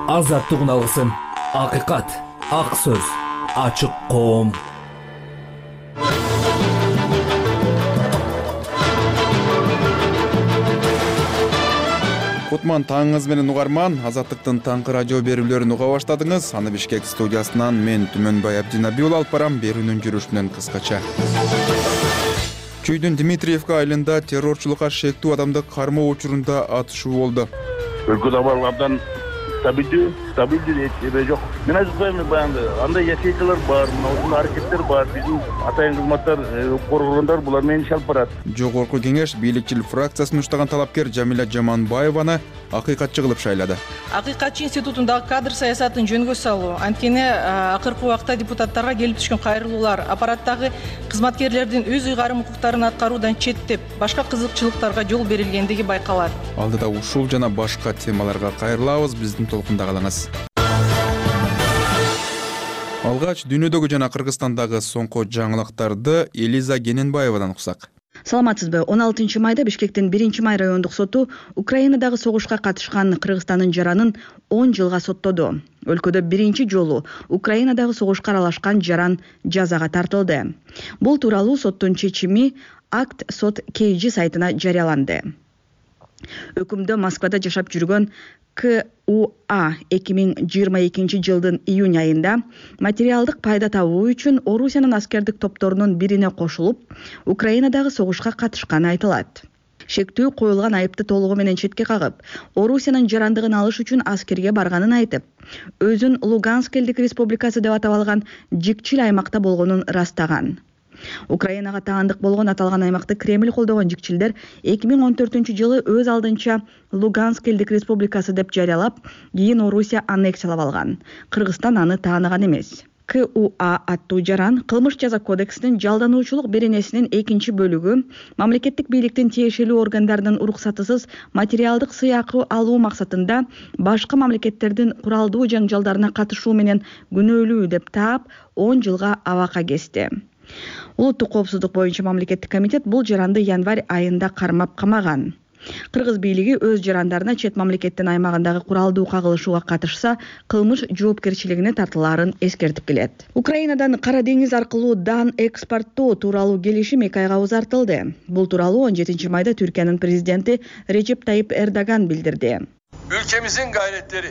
Азаттык алгысым, акыйкат, ак сөз, ачык коом. Кутман таңыңыз менен угарман, Азаттыктын таңкы радио берүүлөрүн уга баштадыңыз. Аны Бишкек студиясынан мен Түмөнбай Абдинабиул алып барам, берүүнүн жүрүшүнөн кыскача. Чүйдүн Дмитриевка айылында террорчулукка шектүү адамды кармоо учурунда атышуу болду. Өлкөдө абдан стабилдүү эбе жок. Мен айтпайм, андай ясейкалар бар, мына аракеттер бар. Биздин атайын кызматтар, коргондор булар менен иш алып барат. Жогорку кеңеш бийликчил фракциясын уштаган талапкер Жамиля Жаманбаеваны акыйкатчы кылып шайлады. Акыйкатчы институтундагы кадр саясатын жөнгө салуу, анткени акыркы убакта депутаттарга келип түшкөн кайрылуулар аппараттагы кызматкерлердин өз ыйгарым укуктарын аткаруудан четтеп, башка кызыкчылыктарга жол берилгендиги байкалат. Алдыда ушул жана башка темаларга кайрылабыз, биздин толкунда калыңыз. Алгач дүйнөдөгү жана Кыргызстандагы соңку жаңылыктарды Элиза Гененбаевадан уксак. Саламатсызбы. 16 майда Бишкектин 1-май райондук соту Украинадагы согушка катышкан Кыргызстандын жаранын 10 жылга соттоду. Өлкөдө биринчи жолу Украинадагы согушка аралашкан жаран жазага тартылды. Бул тууралуу соттун чечими Акт сот KG сайтына жарыяланды. Өкүмдө Москвада жашап жүргөн КУА 2022 жылдын июнь айында материалдык пайда табуу үчүн Орусиянын аскердик топторунун бирине кошулуп, Украинадагы согушка катышканы айтылат. Шектүү коюлган айыпты толугу менен четке кагып, Орусиянын жарандыгын алыш үчүн аскерге барганын айтып, өзүн Луганск элдик республикасы деп атап алган жикчил аймакта болгонун растаган. Украинага таандык болгон аталган аймакты Кремль колдогон жикчилдер 2014 жылы өз алдынча Луганск элдик республикасы деп жарыялап, кийин Орусия аннексиялап алган. Кыргызстан аны тааныган эмес. КУА аттуу жаран кылмыш жаза кодексинин жалдануучулук беренесинин 2-бөлүгү мамлекеттик бийликтин тиешелүү органдарынын уруксатысыз материалдык сыйакы алуу максатында башка мамлекеттердин куралдуу жаңжалдарына катышуу менен күнөөлүү деп таап 10 жылга абакка кести. Улуттук коопсуздук боюнча мамлекеттик комитет бул жаранды январь айында кармап камаган. Кыргыз бийлиги өз жарандарына чет мамлекеттин аймагындагы куралдуу кагылышууга катышса, кылмыш жоопкерчилигине тартылаарын эскертип келет. Украинадан Кара деңиз аркылуу дан экспорттоо тууралуу келишим 2 айга узартылды. Бул тууралуу 17 майда Түркиянын президенти Режеп Тайип Эрдоган билдирди. Ülkemizin gayretleri,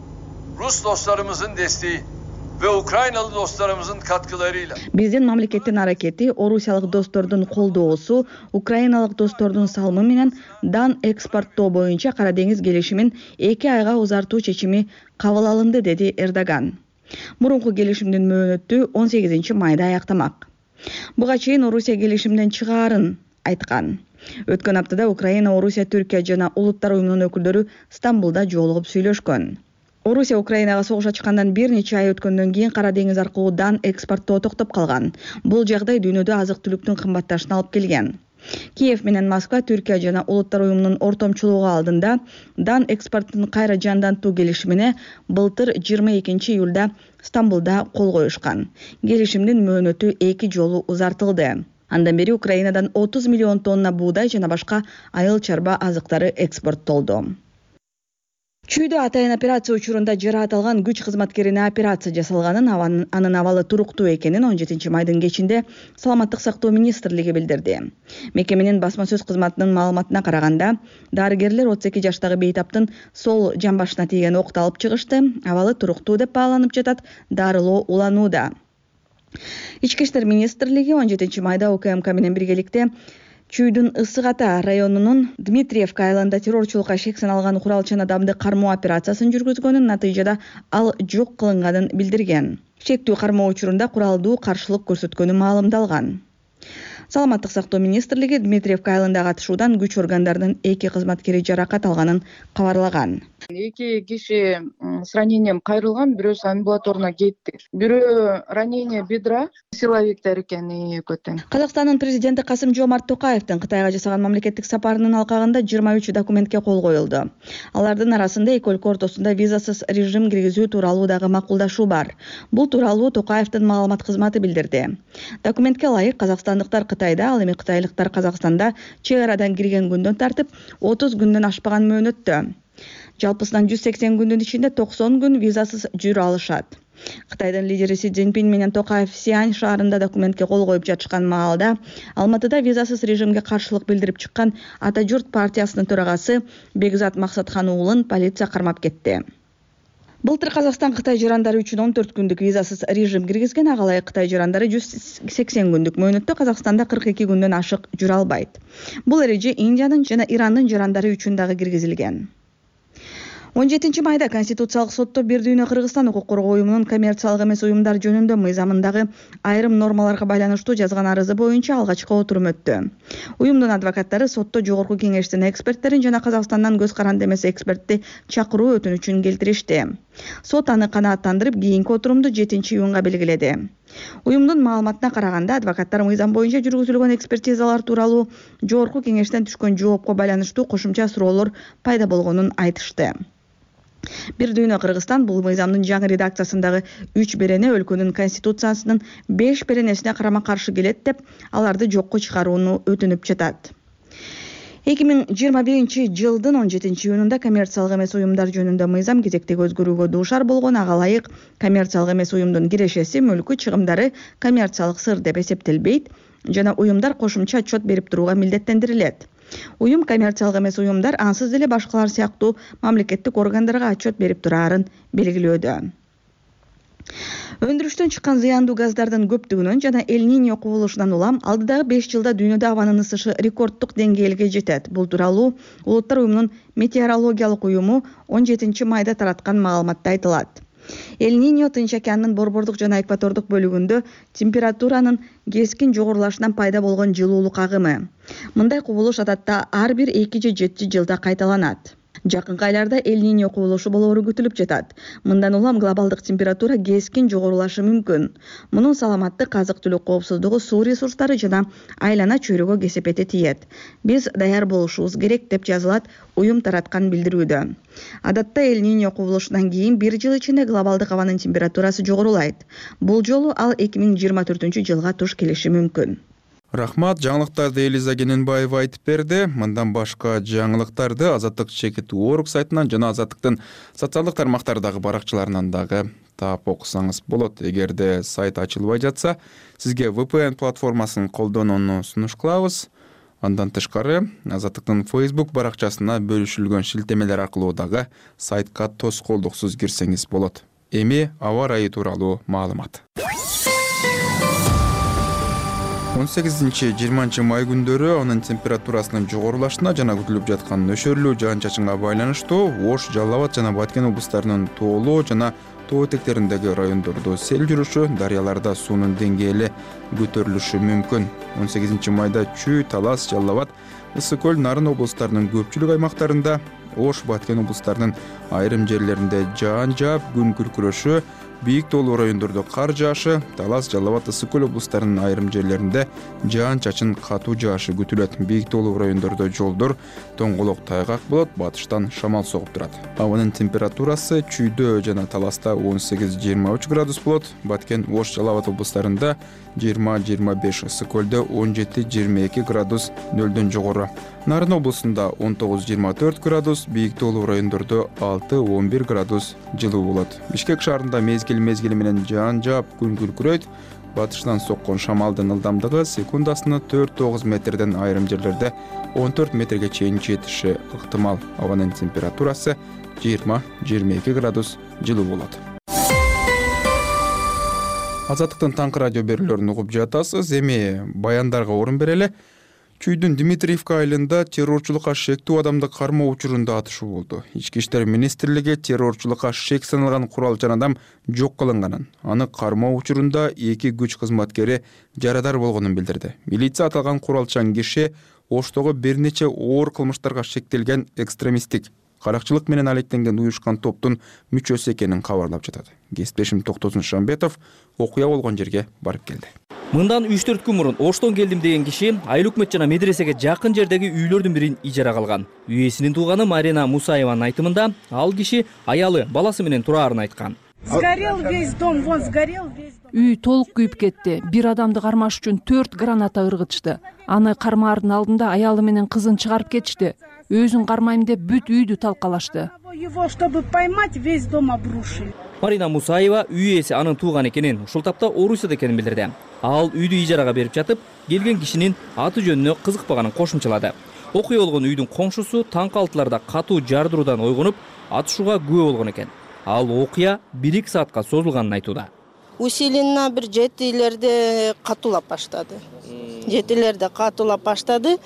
Rus dostlarımızın desteği ve Ukraynalı dostlarımızın katkılarıyla биздин мамлекеттин аракети, орусиялык достордун колдоосу, украиналык достордун салымы менен дан экспорттоо боюнча Кара деңиз келишимин 2 айга узартуу чечими кабыл алынды, деди Эрдоган. Мурунку келишимдин мөөнөтү 18 майда аяктамак. Буга чейин Орусия келишимден чыгаарын айткан. Өткөн аптада Украина, Орусия, Түркия жана Улуттар уюмунун өкүлдөрү Стамбулда жолугуп сүйлөшкөн. Орусия Украинага согуш ачкандан бир нече ай өткөндөн кийин Кара деңиз аркылуу дан экспорттоо токтоп калган. Бул жагдай дүйнөдө азык-түлүктүн кымбатташына алып келген. Киев менен Москва Түркия жана Улуттар уюмунун ортомчулугу алдында дан экспортун кайра жандантуу келишимине былтыр 22 июлда Стамбулда кол коюшкан. Келишимдин мөөнөтү 2 жолу узартылды. Андан бери Украинадан 30 миллион тонна буудай жана башка айыл чарба азыктары экспорттолду. Чүйдө атайын операция учурунда жараат алган күч кызматкерине операция жасалганын, анын абалы туруктуу экенин 17 майдын кечинде Саламаттык сактоо министрлиги билдирди. Мекеменин басма сөз кызматынын маалыматына караганда, дарыгерлер 32 жаштагы бейтаптын сол жамбашына тийген окту алып чыгышты. Абалы туруктуу деп бааланып жатат, дарылоо уланууда. Ички иштер министрлиги 17 майда УКМК менен биргеликте Чүйдүн Ысык Ата районунун Дмитриевка айылында террорчулукка шек саналган куралчан адамды кармоо операциясын жүргүзгөнүн, натыйжада ал жок кылынганын билдирген. Шектүү кармоо учурунда куралдуу каршылык көрсөткөнү маалымдалган. Саламаттык сактоо министрлиги Дмитриевка айылында катышуудан күч органдарынын 2 кызматкери жаракат алганын кабарлаган. 2 киши с ранением кайрылган, бирөөсү амбулаторуна кетти. Бирөө ранение бедра, силовиктер экени көтөң. Казакстандын президенти Касым-Жомарт Токаевдин Кытайга жасаган мамлекеттик сапарынын алкагында 23 документке кол коюлду. Алардын арасында эки өлкө ортосунда визасыз режим киргизүү тууралуу дагы макулдашуу бар. Бул тууралуу Токаевдин маалымат кызматы билдирди. Документке ылайык казакстандыктар Кытайда, ал эми кытайлыктар Казакстанда чек арадан кирген күндөн тартып 30 күндөн ашпаган мөөнөттө Жалпысынан 180 күндүн ичинде 90 күн визасыз жүрө алышат. Кытайдын лидери Си Цзиньпин менен Токаев Сиань шаарында документке кол коюп жатышкан маалда Алматыда визасыз режимге каршылык билдирип чыккан Ата журт партиясынын төрагасы Бекзат Максатхан уулун полиция кармап кетти. Былтыр Казакстан Кытай жарандары үчүн 14 күндүк визасыз режим киргизген, ага ылайык Кытай жарандары 180 күндүк мөөнөттө Казакстанда 42 күндөн ашык жүрө албайт. Бул эреже Индиянын жана Ирандын жарандары үчүн дагы киргизилген. 17 майда Конституциялык сотто Бир дүйнө Кыргызстан укук коргоо уюмунун коммерциялык эмес уюмдар жөнүндө мыйзамындагы айрым нормаларга байланыштуу жазган арызы боюнча алгачкы отурум өттү. Уюмдун адвокаттары сотто жогорку кеңештин эксперттерин жана Казакстандан көз каранды эмес экспертти чакыруу өтүнүчүн келтиришти. Сот аны канааттандырып, кийинки отурумду 7-июнга белгиледи. Уюмдун маалыматына караганда, адвокаттар мыйзам боюнча жүргүзүлгөн экспертизалар тууралуу жогорку кеңештен түшкөн жоопко байланыштуу кошумча суроолор пайда болгонун айтышты. Бир дүйнө Кыргызстан бул мыйзамдын жаңы редакциясындагы 3 берене өлкөнүн конституциясынын 5 беренесине карама каршы келет деп, аларды жокко чыгарууну өтүнүп жатат. 2021 жылдын 17-июнунда коммерциялык эмес уюмдар жөнүндө мыйзам кезектеги өзгөрүүгө дуушар болгон, ага ылайык коммерциялык эмес уюмдун кирешеси, мүлкү, чыгымдары коммерциялык сыр деп эсептелбейт жана уюмдар кошумча отчет берип турууга милдеттендирилет. Уюм коммерциялык эмес уюмдар ансыз деле башкалар сыяктуу мамлекеттик органдарга отчет берип турарын белгилөөдө. Өндүрүштөн чыккан зыяндуу газдардын көптүгүнөн жана Эль-Ниньо кубулушунан улам алдыдагы 5 жылда дүйнөдө абанын ысышы рекорддук деңгээлге жетет. Бул тууралуу Улуттар уюмунун метеорологиялык уюму 17 майда тараткан маалыматта айтылат. Эль-Ниньо Тынч океандын борбордук жана экватордук бөлүгүндө температуранын кескин жогорулашынан пайда болгон жылуулук агымы. Мындай кубулуш адатта ар бир 2 же 7 жылда кайталанат. Жакынкы айларда Эль-Ниньо кубулушу болоору күтүлүп жатат. Мындан улам глобалдык температура кескин жогорулашы мүмкүн. Мунун саламаттык, азык-түлүк коопсуздугу, суу ресурстары жана айлана чөйрөгө кесепети тиет. Биз даяр болушубуз керек деп жазылат уюм тараткан билдирүүдө. Адатта Эль-Ниньо кубулушунан кийин 1 жыл ичинде глобалдык абанын температурасы жогорулайт. Бул жолу ал 2024-жылга туш келиши мүмкүн. Рахмат, жаңылыктарды Элиза Кененбаева айтып берди. Мындан башка жаңылыктарды Азаттык Чекит.org сайтынан жана Азаттыктын социалдык тармактардагы баракчаларынан дагы таап окусаңыз болот. Эгерде сайт ачылбай жатса, сизге VPN платформасын колдонууну сунуш кылабыз. Андан тышкары Азаттыктын Facebook баракчасына бөлүшүлгөн шилтемелер аркылуу дагы сайтка тоскоолдуксуз кирсеңиз болот. Эми аба ырайы тууралуу маалымат. 18-20 май күндөрү анын температурасынын жогорулашына жана күтүлүп жаткан нөшөрлүү жаан-чачынга байланыштуу Ош, Жалал Абад жана Баткен облустарынын тоолуу жана тоо этектериндеги райондордо сел жүрүшү, дарыяларда суунун деңгээли көтөрүлүшү мүмкүн. 18 майда Чүй, Талас, Жалал Абад, Ысык көл, Нарын облустарынын көпчүлүк аймактарында, Ош, Баткен облустарынын айрым жерлеринде жаан жаап, күн күркүрөшү, бийик тоолуу райондордо кар жаашы, Талас, Жалал Абад, Ысык көл облустарынын айрым жерлеринде жаан-чачын катуу жаашы күтүлөт. Бийик тоолуу райондордо жолдор тоңголок тайгак болот, батыштан шамал согуп турат. Абанын температурасы Чүйдө жана Таласта 18-23 градус болот, Баткен, Ош, Жалал Абад облустарында 20-25, Ысык көлдө 17-22 градус нөлдөн жогору. Нарын облусунда 19-24 градус, бийик тоолуу райондордо 6-11 градус жылуу болот. Бишкек шаарында мезгил менен жаан жаап, күн күркүрөйт. Батыштан соккон шамалдын ылдамдыгы секундасына 4-9 метрден, айрым жерлерде 14 метрге чейин жетиши ыктымал. Абанын температурасы 20-22 градус жылуу болот. Азаттыктын таңкы радио берүүлөрүн угуп жатасыз. Эми баяндарга орун берели. Чүйдүн Дмитриевка айылында террорчулукка шектүү адамды кармоо учурунда атышуу болду. Ички иштер министрлиги террорчулукка шек саналган куралчан адам жок кылынганын, аны кармоо учурунда 2 күч кызматкери жарадар болгонун билдирди. Милиция аталган куралчан киши Оштогу бир нече оор кылмыштарга шектелген экстремисттик каракчылык менен алектенген уюшкан топтун мүчөсү экенин кабарлап жатат. Кесиптешим Токтосун Шамбетов окуя болгон жерге барып келди. Мындан 3-4 күн мурун Оштон келдим деген киши айыл өкмөт жана медресеге жакын жердеги үйлөрдүн бирин ижарага алган. Үйесинин тууганы Марина Мусаеванын айтымында ал киши аялы, баласы менен турарын айткан. Сгорел весь дом, вон сгорел весь дом. Үй толук күйүп кетти. Бир адамды кармаш үчүн 4 граната ыргытышты. Аны кармаардын алдында аялы менен кызын чыгарып кетишти. Өзүн кармайм деп бүт үйдү талкалашты. его, чтобы поймать, весь дом обрушили. Марина Мусаева үй ээси анын тууган экенин, ушул тапта Орусияда экенин билдирди. Ал үйдү ижарага берип жатып, келген кишинин аты жөнүнө кызыкпаганын кошумчалады. Окуя болгон үйдүн коңшусу таң калтыларда катуу жардыруудан ойгонуп, атышууга күбө болгон экен. Ал окуя 1-2 саатка созулганын айтууда. Усиленно бир жетилерде катуулап баштады. Жетилерде катуулап баштады.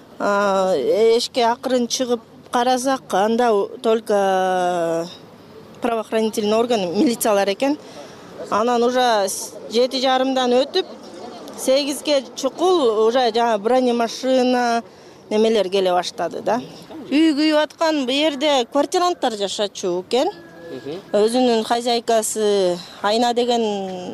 Эшикке акырын чыгып карасак, анда только правоохранительный орган, милициялар экен. Анан уже 7:30 өтүп, 8-ге чукул уже жаңа бронемашина немелер келе баштады да. Үй күйүп аткан бу жерде квартиранттар жашачу экен. Өзүнүн хозяйкасы Айна деген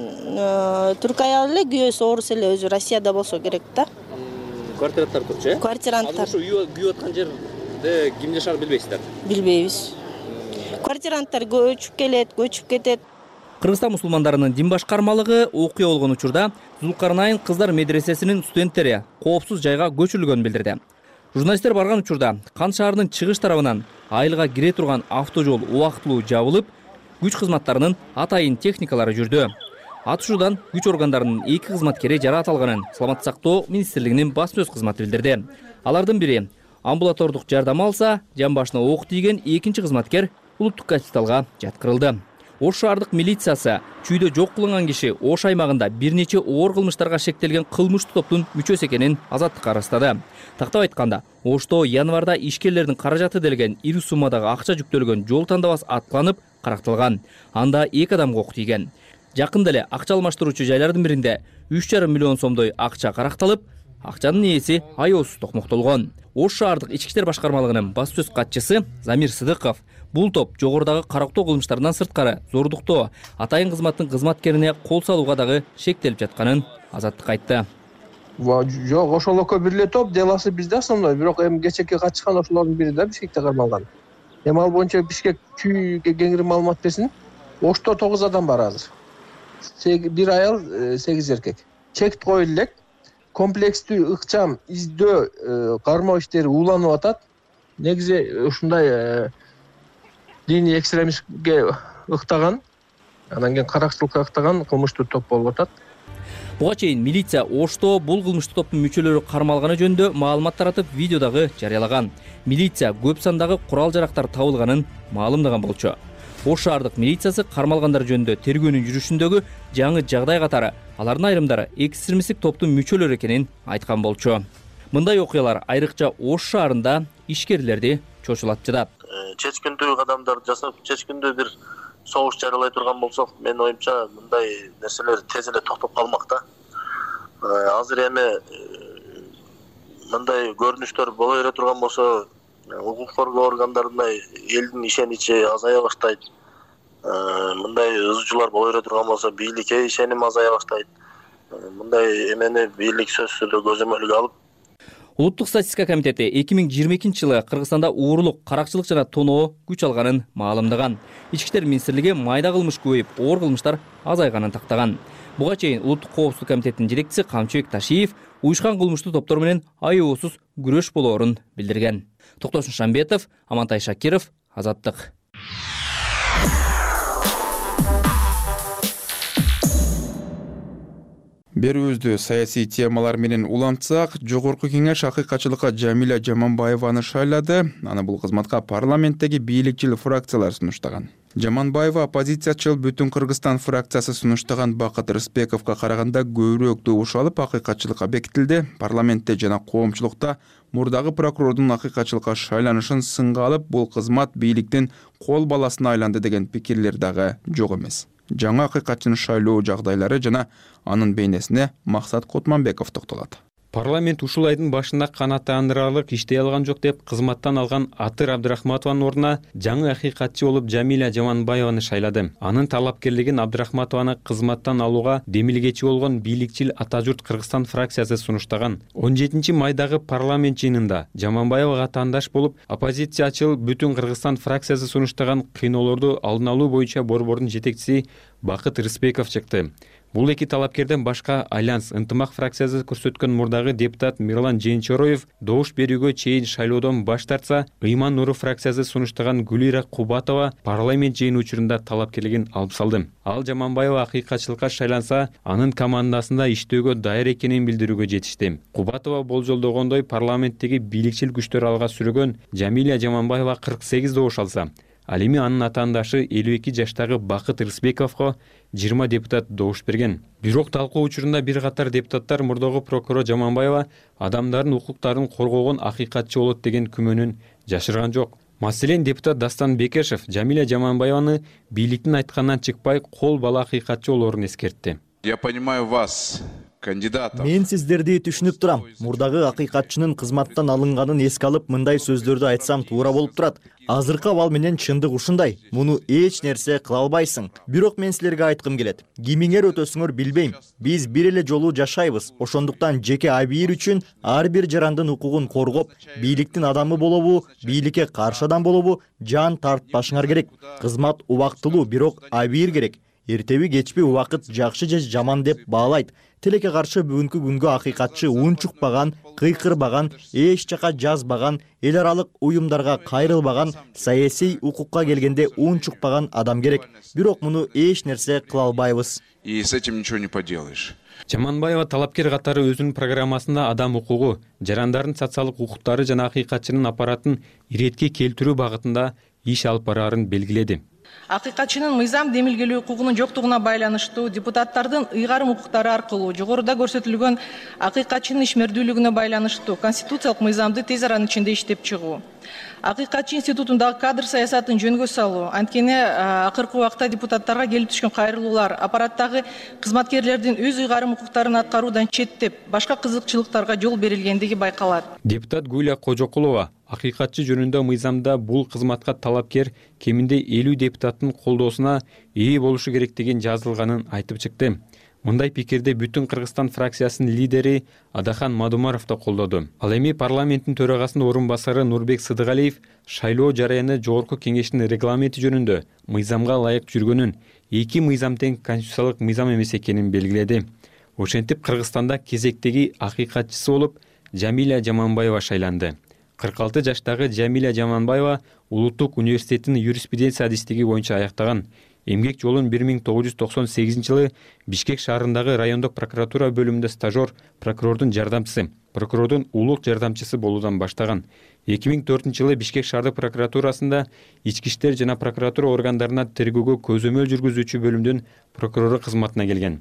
түрк аял эле, күйөөсү орус эле, өзү Россияда болсо керек да. Квартиранттар турчу, э? Квартиранттар. Ошо үй күйүп аткан жерде ким жашаганын билбейсиздер? Билбейбиз. Квартиранттар көчүп келет, көчүп кетет. Кыргызстан мусулмандарынын дин башкармалыгы окуя болгон учурда Зулкарнайн кыздар медресесинин студенттери коопсуз жайга көчүрүлгөнүн билдирди. Журналисттер барган учурда Кан шаарынын чыгыш тарабынан айылга кире турган автожол убактылуу жабылып, күч кызматтарынын атайын техникалары жүрдү. Атышуудан күч органдарынын 2 кызматкери жараат алганын Саламаттык сактоо министрлигинин басма-сөз кызматы билдирди. Алардын бири амбулатордук жардам алса, жан башына ок тийген экинчи кызматкер улуттук госпиталга жаткырылды. Ош шаардык милициясы чүйдө жок кылынган киши Ош аймагында бир нече оор кылмыштарга шектелген кылмыштуу топтун мүчөсү экенин азаттыкка ырастады. Тактап айтканда, Ошто январда ишкерлердин каражаты делген ири суммадагы акча жүктөлгөн жол тандабас аткыланып каракталган. Анда 2 адамга ок тийген. Жакында эле акча алмаштыруучу жайлардын биринде 3,5 миллион сомдой акча каракталып, акчанын ээси аеосуз токмоктолгон. Ош шаардык ички иштер башкармалыгынын басма-сөз катчысы Замир Сыдыков бул топ жогорудагы карактоо кылмыштарынан сырткары зордуктоо, атайын кызматтын кызматкерине кол салууга дагы шектелип жатканын азаттыкка айтты. Жок, ошол экөө бир эле топ, деласы бизде основной, бирок эми кечээки катышкан ошолордун бири да Бишкекте кармалган. Эми ал боюнча Бишкек чүйгө кеңири маалымат берсин. Ошто 9 адам бар азыр. Бир аял, 8 эркек. Чект коюлу элек. Комплекстүү ыкчам издөө кармоо иштери уланып атат. Негизи ушундай диний экстремистке ыктаган, анан кийин каракчылыкка ыктаган кылмыштуу топ болуп атат. Буга чейин милиция Ошто бул кылмыштуу топтун мүчөлөрү кармалганы жөнүндө маалымат таратып, видео дагы жарыялаган. Милиция көп сандагы курал-жарактар табылганын маалымдаган болчу. Ош шаардык милициясы кармалгандар жөнүндө тергөөнүн жүрүшүндөгү жаңы жагдай катары алардын айрымдары экстремисттик топтун мүчөлөрү экенин айткан болчу. Мындай окуялар айрыкча Ош шаарында ишкерлерди чочулатып жатат. Чечкиндүү кадамдарды жасап, чечкиндүү бир согуш жарыялай турган болсок, менин оюмча мындай нерселер тез эле токтоп калмак да. Азыр эми мындай көрүнүштөр боло бере турган болсо, укук коргоо органдарына элдин ишеничи азая баштайт. Мындай ызчуулар боло бере турган болсо, бийликке ишеним азая баштайт. Мындай эмени бийлик сөзсүз эле көзөмөлгө алып, Улуттук статистика комитети 2022-жылы Кыргызстанда уурулук, каракчылык жана тоноо күч алганын маалымдаган. Ички иштер министрлиги майда кылмыш көбөйүп, оор кылмыштар азайганын тактаган. Буга чейин Улуттук коопсуздук комитетинин жетекчиси Камчыбек Ташиев уюшкан кылмыштуу топтор менен аеосуз күрөш болоорун билдирген. Токтосун Шамбетов, Амантай Шакиров, Азаттык. Берүүбүздү саясий темалар менен улантсак, жогорку кеңеш акыйкатчылыкка Жамиля Жаманбаеваны шайлады. Аны бул кызматка парламенттеги бийликчил фракциялар сунуштаган. Жаманбаева оппозициячыл Бүтүн Кыргызстан фракциясы сунуштаган Бакыт Рысбековго караганда көбүрөөк добуш алып акыйкатчылыкка бекитилди. Парламентте жана коомчулукта мурдагы прокурордун акыйкатчылыкка шайланышын сынга алып, бул кызмат бийликтин кол баласына айланды деген пикирлер дагы жок эмес. Жаңа акыйкатчыны шайлоо жагдайлары жана анын бейнесине Максат Котманбеков токтолот. Парламент ушул айдын башында канааттандырарлык иштей алган жок деп кызматтан алган Атыр Абдрахматованын ордуна жаңы акыйкатчы болуп Жамиля Жаманбаеваны шайлады. Анын талапкерлигин Абдрахматованы кызматтан алууга демилгечи болгон бийликчил Ата журт Кыргызстан фракциясы сунуштаган. 17 майдагы парламент жыйынында Жаманбаевага тандаш болуп, оппозициячыл Бүтүн Кыргызстан фракциясы сунуштаган кыйноолорду алдын алуу боюнча борбордун жетекчиси Бакыт Рысбеков чыкты. Бул эки талапкерден башка Альянс ынтымак фракциясы көрсөткөн мурдагы депутат Мирлан Жээнчороев добуш берүүгө чейин шайлоодон баш тартса, Ыйман Нуру фракциясы сунуштаган Гүлира Кубатова парламент жыйыны учурунда талапкерлигин алып салды. Ал Жаманбаева акыйкатчылыкка шайланса, анын командасында иштөөгө даяр экенин билдирүүгө жетишти. Кубатова болжолдогондой парламенттеги бийликчил күчтөр алга сүргөн Жамиля Жаманбаева 48 добуш алса, ал эми анын атаандашы 52 жаштагы Бакыт Рысбековго 20 депутат добуш берген. Бирок талкуу учурунда бир катар депутаттар мурдагы прокурор Жаманбаева адамдардын укуктарын коргогон акыйкатчы болот деген күмөнүн жашырган жок. Маселен, депутат Дастан Бекешев Жамиля Жаманбаеваны бийликтин айтканынан чыкпай кол бала акыйкатчы болоорун эскертти. Я понимаю вас, кандидатов. Мен сиздерди түшүнүп турам. Мурдагы акыйкатчынын кызматтан алынганын эске алып, мындай сөздөрдү айтсам туура болуп турат. Азыркы абал менен чындык ушундай. Муну эч нерсе кыла албайсың. Бирок мен силерге айткым келет. Кимиңер өтөсүңөр билбейм. Биз бир эле жолу жашайбыз. Ошондуктан жеке абийир үчүн ар бир жарандын укугун коргоп, бийликтин адамы болобу, бийликке каршы адам болобу, жан тартпашыңар керек. Кызмат убактылуу, бирок абийир керек. Эртеби кечпи убакыт жакшы же жаман деп баалайт. Тилекке каршы бүгүнкү күнгө акыйкатчы унчукпаган, кыйкырбаган, эч жака жазбаган, эл аралык уюмдарга кайрылбаган, саясий укукка келгенде унчукпаган адам керек. Бирок муну эч нерсе кыла албайбыз. И с этим ничего не поделаешь. Жаманбаева талапкер катары өзүнүн программасында адам укугу, жарандардын социалдык укуктары жана акыйкатчынын аппаратын иретке келтирүү багытында иш алып бараарын белгиледи. Акыйкатчынын мыйзам демилгелөө укугунун жоктугуна байланыштуу депутаттардын ыйгарым укуктары аркылуу жогоруда көрсөтүлгөн акыйкатчынын ишмердүүлүгүнө байланыштуу конституциялык мыйзамды тез аранын ичинде иштеп чыгуу. Акыйкатчы институтундагы кадр саясатын жөнгө салуу, анткени акыркы убакта депутаттарга келип түшкөн кайрылуулар аппараттагы кызматкерлердин өз ыйгарым укуктарын аткаруудан четтеп, башка кызыкчылыктарга жол берилгендиги байкалат. Депутат Гүлия Кожокулова акыйкатчы жөнүндө мыйзамда бул кызматка талапкер кеминде 50 депутаттын колдоосуна ээ болушу керектигин жазылганын айтып чыкты. Мындай пикирди бүтүн Кыргызстан фракциясынын лидери Адахан Мадумаров да колдоду. Ал эми парламенттин төрагасынын орун басары Нурбек Сыдыгалиев шайлоо жараяны жогорку кеңештин регламенти жөнүндө мыйзамга ылайык жүргөнүн, эки мыйзам тең конституциялык мыйзам эмес экенин белгиледи. Ошентип Кыргызстанда кезектеги акыйкатчысы болуп Жамиля Жаманбаева шайланды. 46 жаштагы Жамиля Жаманбаева Улуттук университетинин юриспруденция адистиги боюнча аяктаган. Эмгек жолун 1998 жылы Бишкек шаарындагы райондук прокуратура бөлүмүндө стажер прокурордун жардамчысы, прокурордун улук жардамчысы болуудан баштаган. 2004 жылы Бишкек шаардык прокуратурасында ички иштер жана прокуратура органдарына тергөөгө көзөмөл жүргүзүүчү бөлүмдүн прокурору кызматына келген.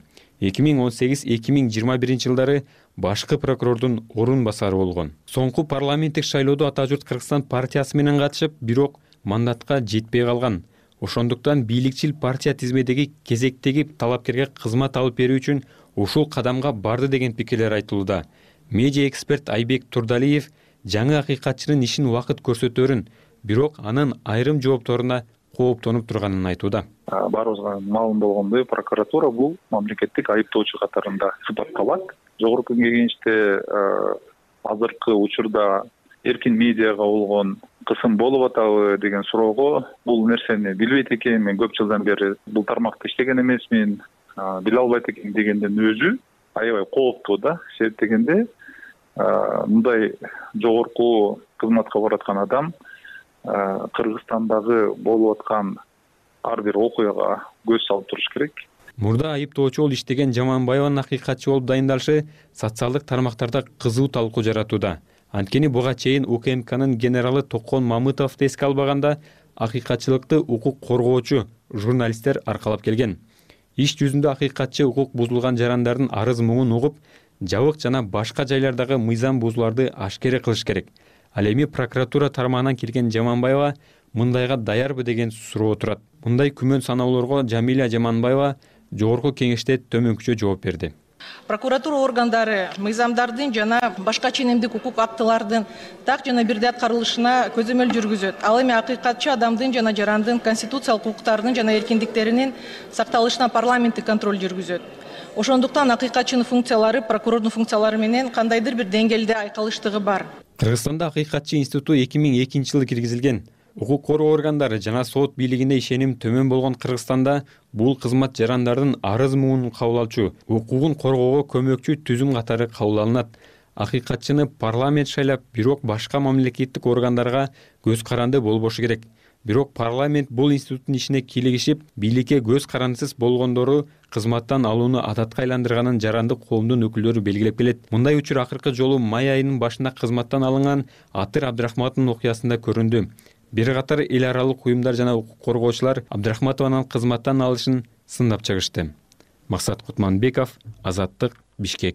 2018-2021 жылдары башкы прокурордун орун басары болгон. Соңку парламенттик шайлоодо Ата журт Кыргызстан партиясы менен катышып, бирок мандатка жетпей калган. Ошондуктан бийликчил партия тизмедеги кезектеги талапкерге кызмат алып берүү үчүн ушул кадамга барды деген пикирлер айтылууда. Медиа эксперт Айбек Турдалиев жаңы акыйкатчынын ишин убакыт көрсөтөөрүн, бирок анын айрым жоопторуна кооптонуп турганын айтууда. Баарыбызга маалым болгондой, прокуратура бул мамлекеттик айыптоочу катарында сыпатталат. Жогорку кеңеште азыркы учурда эркин медиага болгон кысым болуп атабы деген суроого бул нерсени билбейт экен, мен көп жылдан бери бул тармакта иштеген эмесмин, биле албайт экен дегенден өзү аябай кооптуу да. Себеп дегенде мындай жогорку кызматка бараткан адам Кыргызстандагы болуп аткан ар бир окуяга көз салып туруш керек. Мурда айыптоочу болуп иштеген Жаманбаеванын акыйкатчы болуп дайындалышы социалдык тармактарда кызуу талкуу жаратууда. Анткени буга чейин УКМКнын генералы Токон Мамытовду эске албаганда акыйкатчылыкты укук коргоочу журналисттер аркалап келген. Иш жүзүндө акыйкатчы укук бузулган жарандардын арыз муңун угуп, жабык жана башка жайлардагы мыйзам бузууларды ашкере кылыш керек. Ал эми прокуратура тармагынан келген Жаманбаева мындайга даярбы деген суроо турат. Мындай күмөн саноолорго Жамиля Жаманбаева жогорку кеңеште төмөнкүчө жооп берди. Прокуратура органдары мыйзамдардын жана башка ченемдик укук актылардын так жана бирдей аткарылышына көзөмөл жүргүзөт. Ал эми акыйкатчы адамдын жана жарандын конституциялык укуктарынын жана эркиндиктеринин сакталышына парламенттик контроль жүргүзөт. Ошондуктан акыйкатчынын функциялары прокурордун функциялары менен кандайдыр бир деңгээлде айкалыштыгы бар. Кыргызстанда акыйкатчы институту 2002 жылы киргизилген. Укук коргоо органдары жана сот бийлигине ишеним төмөн болгон Кыргызстанда бул кызмат жарандардын арыз муунун кабыл алчу, укугун коргоого көмөкчү түзүм катары кабыл алынат. Акыйкатчыны парламент шайлап, бирок башка мамлекеттик органдарга көз каранды болбошу керек. Бирок парламент бул институттун ишине кийлигишип, бийликке көз карандысыз болгондору кызматтан алууну адатка айландырганын жарандык коомдун өкүлдөрү белгилеп келет. Мындай учур акыркы жолу май айынын башында кызматтан алынган Атыр Абдрахматовдун окуясында көрүндү. Бир катар эл аралык уюмдар жана укук коргоочулар Абдрахматованын кызматтан алышын сындап чыгышты. Максат Кутманбеков, Азаттык, Бишкек.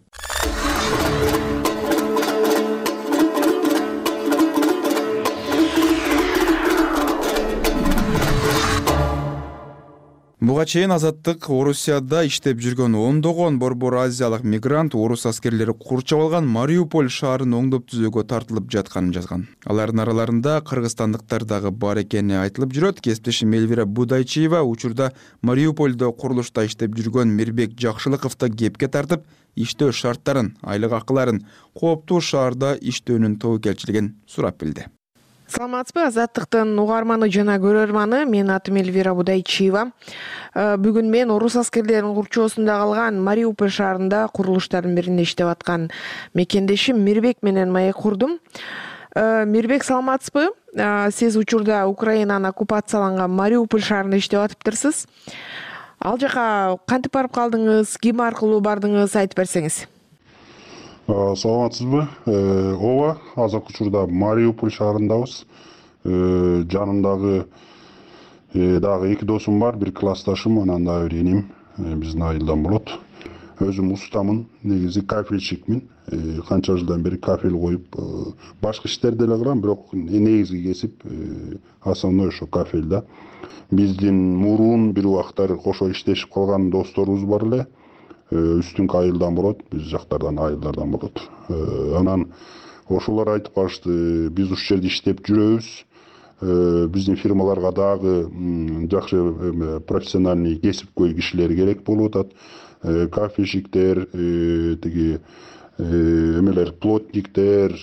Буга чейин Азаттык Орусияда иштеп жүргөн ондогон борбор азиялык мигрант орус аскерлери курчап алган Мариуполь шаарын оңдоп түзөөгө тартылып жатканын жазган. Алардын араларында кыргызстандыктар дагы бар экени айтылып жүрөт. Кесиптешим Элвира Будайчиева учурда Мариупольдо курулушта иштеп жүргөн Мирбек Жакшылыковду кепке тартып, иштөө шарттарын, айлык акыларын, кооптуу шаарда иштөөнүн тобокелчилигин сурап билди. Саламатсызбы, Азаттыктын угарманы жана көрөрманы, менин атым Элвира Будайчиева. Бүгүн мен орус аскерлеринин курчоосунда калган Мариуполь шаарында курулуштардын биринде иштеп аткан мекендешим Мирбек менен маек курдум. Мирбек, саламатсызбы? Сиз учурда Украинанын оккупацияланган Мариуполь шаарында иштеп атыптырсыз. Ал жака кантип барып калдыңыз, ким аркылуу бардыңыз, айтып берсеңиз. Саламатсызбы? Ооба, азыркы учурда Мариуполь шаарындабыз. Жанымдагы дагы эки досум бар, бир классташым, анан дагы бир энем, биздин айылдан болот. Өзүм устамын, негизи кафельщикмин. Канча жылдан бери кафель коюп, башка иштерди эле кылам, бирок негизги кесип основной ошо кафель да. Биздин мурун бир убактар кошо иштешип калган досторубуз бар эле. Үстүнкү айылдан болот, биз жактардан айылдардан болот. Анан ошолор айтып калышты, биз ушул жерде иштеп жүрөбүз. Биздин фирмаларга дагы жакшы профессиональный кесипкөй кишилер керек болуп атат. Кафельщиктер, тиги эмелер, плотниктер,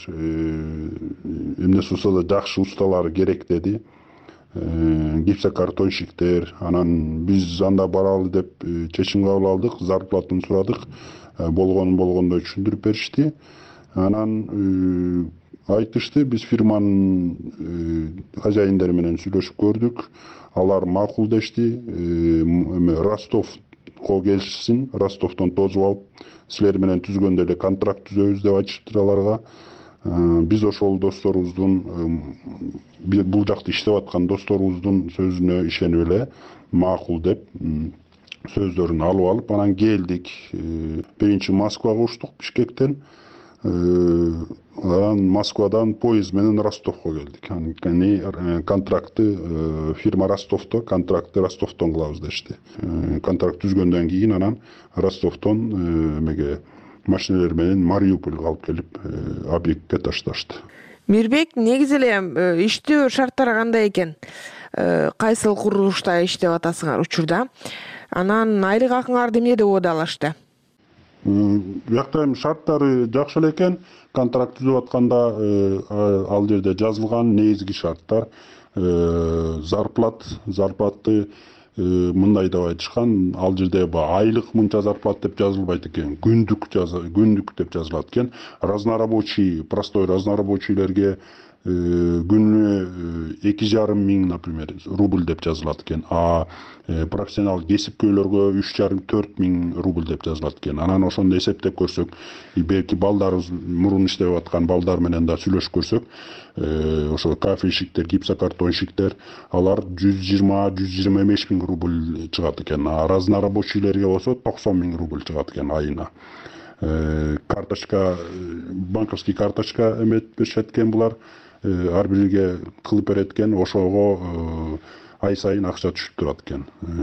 эмнеси болсо да жакшы усталар керек деди. Гипсокартонщиктер, анан биз анда баралы деп чечим кабыл алдык, зарплатын сурадык, болгондой түшүндүрүп беришти. Анан айтышты, биз фирманын хозяиндери менен сүйлөшүп көрдүк, алар макул дешти. Ростовко келишсин, Ростовдон тосуп алып, силер менен түзгөндө эле контракт түзөбүз деп айтышыптыр аларга. Биз ошол досторубуздун, бул жакта иштеп аткан досторубуздун сөзүнө ишенип эле макул деп сөздөрүн алып алып, анан келдик. Биринчи Москвага учтук Бишкектен. Анан Москвадан поезд менен Ростовко келдик. Контрактты фирма Ростовдо, контрактты Ростовдон кылабыз дешти. Контракт түзгөндөн кийин анан Ростовдон эмеге машиналар менен Мариупольга алып келип объектке ташташты. Мирбек, негизи эле иштөө шарттары кандай экен? Кайсыл курулушта иштеп атасыңар учурда? Анан айлык акыңарды эмнеде оодалашты? Биякта шарттары жакшы эле экен. Контракт түзүп атканда ал жерде жазылган негизги шарттар зарплаты мындай деп айтышкан, ал жерде айлык мынча зарплат деп жазылбайт экен, күндүк деп жазылат экен. Разнорабочий, простой разнорабочийлерге күнүнө 2,5 миң, например, рубль деп жазылат экен. Профессионал кесипкөйлөргө 3,5-4 миң рубль деп жазылат экен. Анан ошондо эсептеп көрсөк, белки балдарыбыз мурун иштеп аткан балдар менен да сүйлөшүп көрсөк, ошо кафельщиктер, гипсокартонщиктер, алар 120-125 миң рубль чыгат экен. Разнорабочийлерге болсо 90 миң рубль чыгат экен айына. Карточка, банковский карточка эмет беришет экен булар. Ар бирге кылып берет экен, ошого ай сайын акча түшүп турат экен.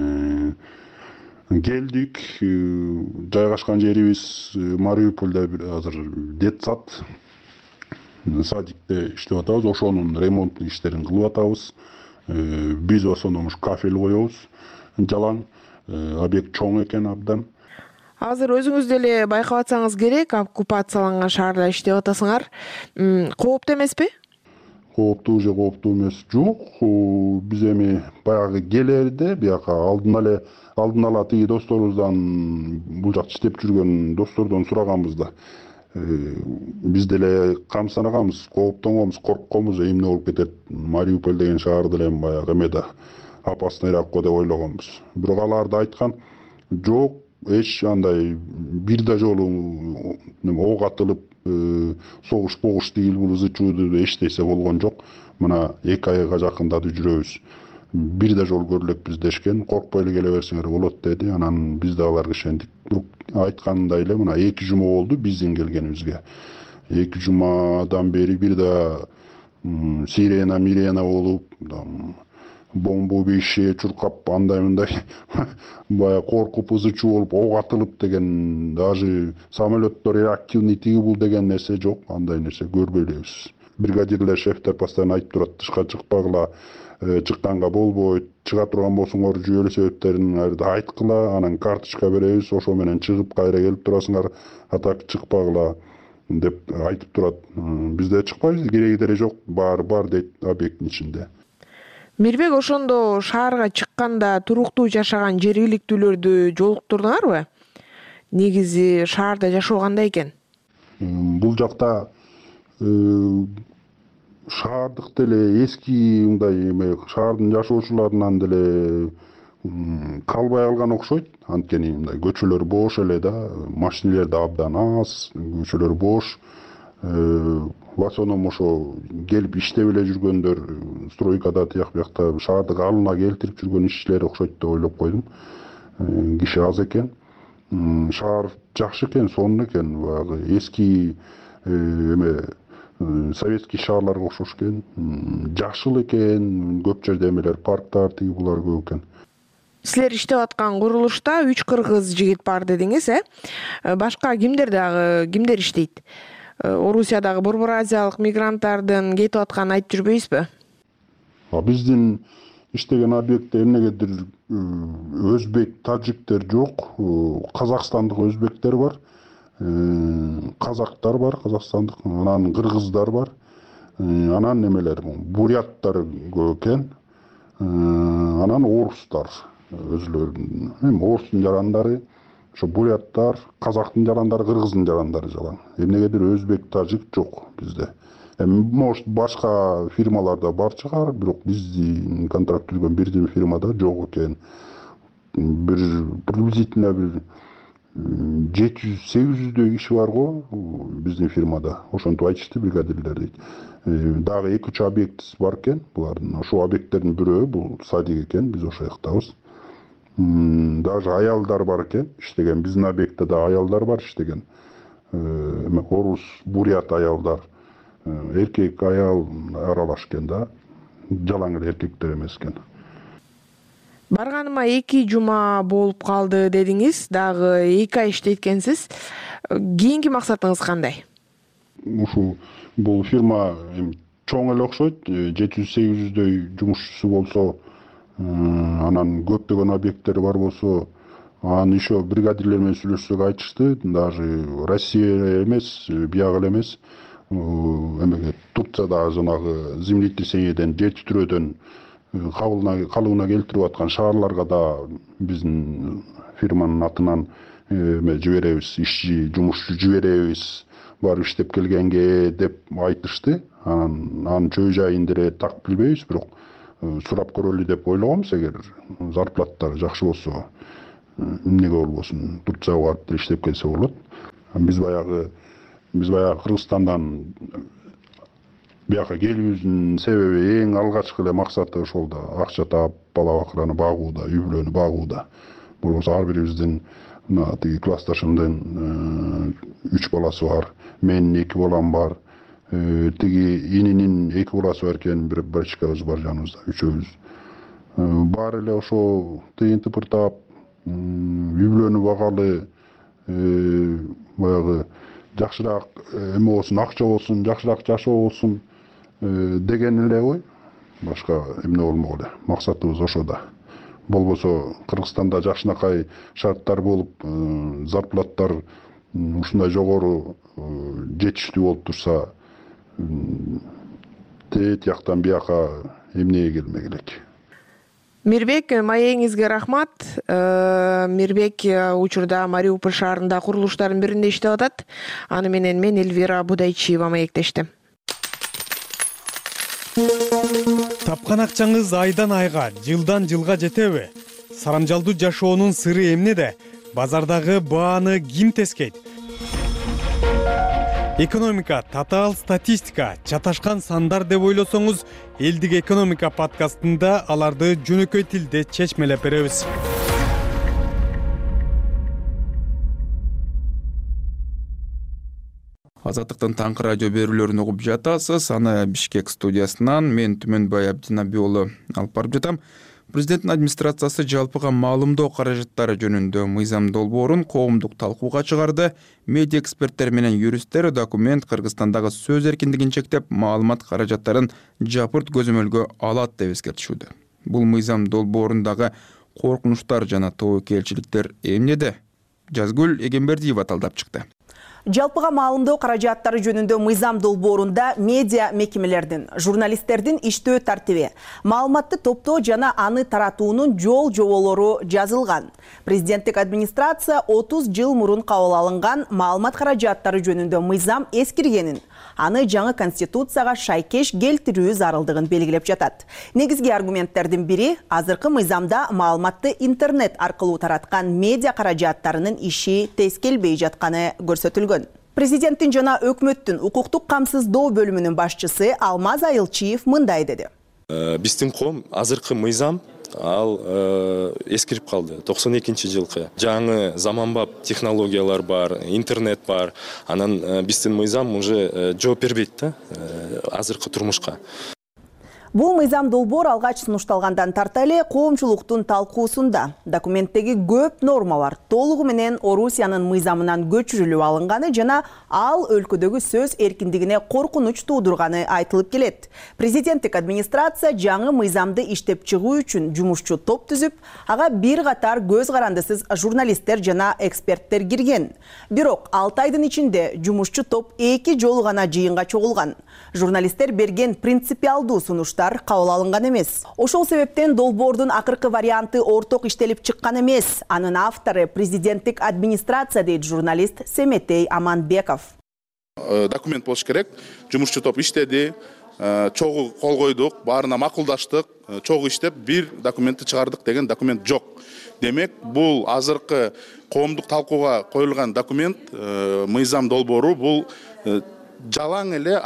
Келдик, жайгашкан жерибиз Мариупольда азыр детсад, садикте иштеп атабыз, ошонун ремонттун иштерин кылып атабыз. Биз ошондо кафель коебуз, жалаң, объект чоң экен абдан. Азыр өзүңүз деле байкап атсаңыз керек, оккупацияланган шаарда иштеп атасыңар. Кооптуу эмеспи? кооптуу же кооптуу эмес жок. Биз эми баягы келерде бияка алдын ала тиги досторубуздан, бул жакта иштеп жүргөн достордон сураганбыз да. Биз деле камсынаганбыз, кооптонгонбуз, коркконбуз, эмне болуп кетет, Мариуполь деген шаар деле баягы эмеде опасныйраак го деп ойлогонбуз. Бирок алар да айткан жок, эч андай бир да жолу ок атылып согуш погуш тигил бул ызы чууду эчтесе болгон жок. Мына 2 айга жакындады жүрөбүз. Бир да жол көрө элекпиз дешкен. Коркпой эле келе берсеңер болот деди. Анан биз да аларга ишендик. Бирок айткандай эле мына 2 жума болду биздин келгенибизге. 2 жумадан бери бир да сирена болуп, бомба бейши чуркап андай мындай бая коркуп ызы чуу болуп ок атылып деген, даже самолеттор реактивный тиги бул деген нерсе жок. Андай нерсе көрбөй элебиз. Бригадирлер, шефтер постоянно айтып турат, тышка чыкпагыла, чыкканга болбойт, чыга турган болсоңор жүйөлүү себептерин айткыла, анан карточка беребиз, ошо менен чыгып кайра келип турасыңар, атак чыкпагыла деп айтып турат. Бизде чыкпайбыз, кереги деле жок, бар дейт объекттин ичинде. Мирбек, ошондо шаарга чыкканда туруктуу жашаган жергиликтүүлөрдү жолуктурдуңарбы? Негизи шаарда жашоо кандай экен? Бул жакта шаардык деле эски мындай эме шаардын жашоочуларынан деле калбай калган окшойт. Анткени мындай көчөлөр бош эле да, машинелер да абдан аз, көчөлөр бош. В основном ошо келип иштеп эле жүргөндөр стройкада тияк биякта шаарды калыбына келтирип жүргөн ишчилер окшойт деп ойлоп койдум. Киши аз экен. Шаар жакшы экен, сонун экен, баягы эски эме советский шаарларга окшош экен. Жакшыл экен, көп жерде эмелер, парктар тиги булар көп экен. Силер иштеп аткан курулушта 3 кыргыз жигит бар дедиңиз, Башка кимдер иштейт? Орусиядагы Борбор Азиялык мигранттардын кетип атканын айтып жүрбөйсүзбү? Биздин иштеген объектте эмнегедир өзбек, таджиктер жок, казакстандык өзбектер бар, казактар бар, казакстандык, анан кыргыздар бар, анан эмелер, буряттар көп экен, анан орустар өзүлөрүнүн, эми орустун жарандары, ошо буряттар, казактын жарандары, кыргыздын жарандары жалаң. Эмнегедир өзбек, тажик жок бизде. Может башка фирмаларда бар чыгар, бирок биздин контракт түзгөн бирден фирмада жок экен. Приблизительно 700-800 киши бар го биздин фирмада. Ошентип айтышты бригадирлер дейт. Дагы 2-3 объект бар экен. Булардын ошо объекттердин бирөө бул садик экен, биз ошо жактабыз. Даже аялдар бар экен, иштеген. Биздин объектте да аялдар бар иштеген. Орус, бурят аялдар, эркек, аял аралаш экен да. Жалаң эле эркектер эмес экен. Барганыма 2 жума болуп калды дедиңиз, дагы 2 ай иштейткенсиз. Кийинки максатыңыз кандай? Ушу бул фирма чоң эле окшойт, 700-800дөй жумушчусу болсо, анан көптөгөн объекттери бар болсо, анан еще бригадирлер менен сүйлөшсөк айтышты, даже Россия эмес, биягы эле эмес, эмеге Турцияда жанагы землетрясениеден, жер титирөөдөн калыбына келтирип аткан шаарларга да биздин фирманын атынан жиберебиз, ишчи, жумушчу жиберебиз, барып иштеп келгенге деп айтышты. Анын чөй жайын деле так билбейбиз, бирок сурап көрөлү деп ойлогонбуз. Эгер зарплаттары жакшы болсо, эмнеге болбосун, Турцияга барып деле иштеп келсе болот. Биз баягы Кыргызстандан бияка келүүбүздүн себеби, эң алгачкы эле максаты ошол да, акча таап, бала бакыраны багууда, үй бүлөнү багууда. Болбосо ар бирибиздин мына тиги классташымдын 3 баласы бар, менин 2 балам бар, тиги ининин 2 баласы бар экен, бир братчикабыз бар жаныбызда, үчөөбүз. Баары эле ошо тыйын тыпыртап, үй бүлөнү багалы, баягы жакшыраак эме болсун, акча болсун, жакшыраак жашоо болсун деген эле ой. Башка эмне болмок эле. Максатыбыз ошо да. Болбосо Кыргызстанда жакшынакай шарттар болуп, зарплаттар ушундай жогору жетиштүү болуп турса, тияктан бияка эмнеге келмек элек. Мирбек, маегиңизге рахмат. Мирбек учурда Мариуполь шаарында курулуштардын биринде иштеп атат. Аны менен мен Эльвира Будайчиева маектештим. Тапкан акчаңыз айдан айга, жылдан жылга жетеби? Сарамжалдуу жашоонун сыры эмнеде? Базардагы бааны ким тескейт? Экономика, татаал статистика, чаташкан сандар деп ойлосоңуз, Элдик экономика подкастында аларды жөнөкөй тилде чечмелеп беребиз. Азаттыктын таңкы радио берүүлөрүн угуп жатасыз. Аны Бишкек студиясынан мен Түмөнбай Абдинаби уулу алып барып жатам. Президенттин администрациясы жалпыга маалымдоо каражаттары жөнүндө мыйзам долбоорун коомдук талкууга чыгарды. Медиа эксперттер менен юристтер документ Кыргызстандагы сөз эркиндигин чектеп, маалымат каражаттарын жапырт көзөмөлгө алат деп эскертишүүдө. Бул мыйзам долбоорундагы коркунучтар жана тобокелчиликтер эмнеде? Жазгүл Эгембердиева талдап чыкты. Жалпыга маалымдоо каражаттары жөнүндө мыйзам долбоорунда медиа мекемелердин, журналисттердин иштөө тартиби, маалыматты топтоо жана аны таратуунун жол жоболору жазылган. Президенттик администрация 30 жыл мурун кабыл алынган маалымат каражаттары жөнүндө мыйзам эскиргенин, аны жаңы конституцияга шайкеш келтирүү зарылдыгын белгилеп жатат. Негизги аргументтердин бири азыркы мыйзамда маалыматты интернет аркылуу тараткан медиа каражаттарынын иши тез келбей жатканы көрсөтүлгөн. Президенттин жана өкмөттүн укуктук камсыздоо бөлүмүнүн башчысы Алмаз Айылчиев мындай деди. Биздин коом азыркы мыйзам ал эскирип калды. 92-жылкы жаңы заманбап технологиялар бар, интернет бар. Анан биздин мыйзам уже жооп бербейт да азыркы турмушка. Бул мыйзам долбоор алгач сунушталгандан тарта эле коомчулуктун талкуусунда документтеги көп нормалар толугу менен Орусиянын мыйзамынан көчүрүлүп алынганы жана ал өлкөдөгү сөз эркиндигине коркунуч туудурганы айтылып келет. Президенттик администрация жаңы мыйзамды иштеп чыгуу үчүн жумушчу топ түзүп, ага бир катар көз карандысыз журналисттер жана эксперттер кирген. Бирок 6 айдын ичинде жумушчу топ 2 жолу гана жыйынга чогулган. Журналисттер берген принципиалдуу сунуштар кабыл алынган эмес. Ошол себептен долбоордун акыркы варианты орток иштелип чыккан эмес. Анын автору президенттик администрация дейт журналист Семетей Аманбеков. Документ болуш керек. Жумушчу топ иштеди, чогуу кол койдук, баарына макулдаштык, чогуу иштеп бир документти чыгардык деген документ жок. Демек, бул азыркы коомдук талкууга коюлган документ, мыйзам долбоору бул жалаң эле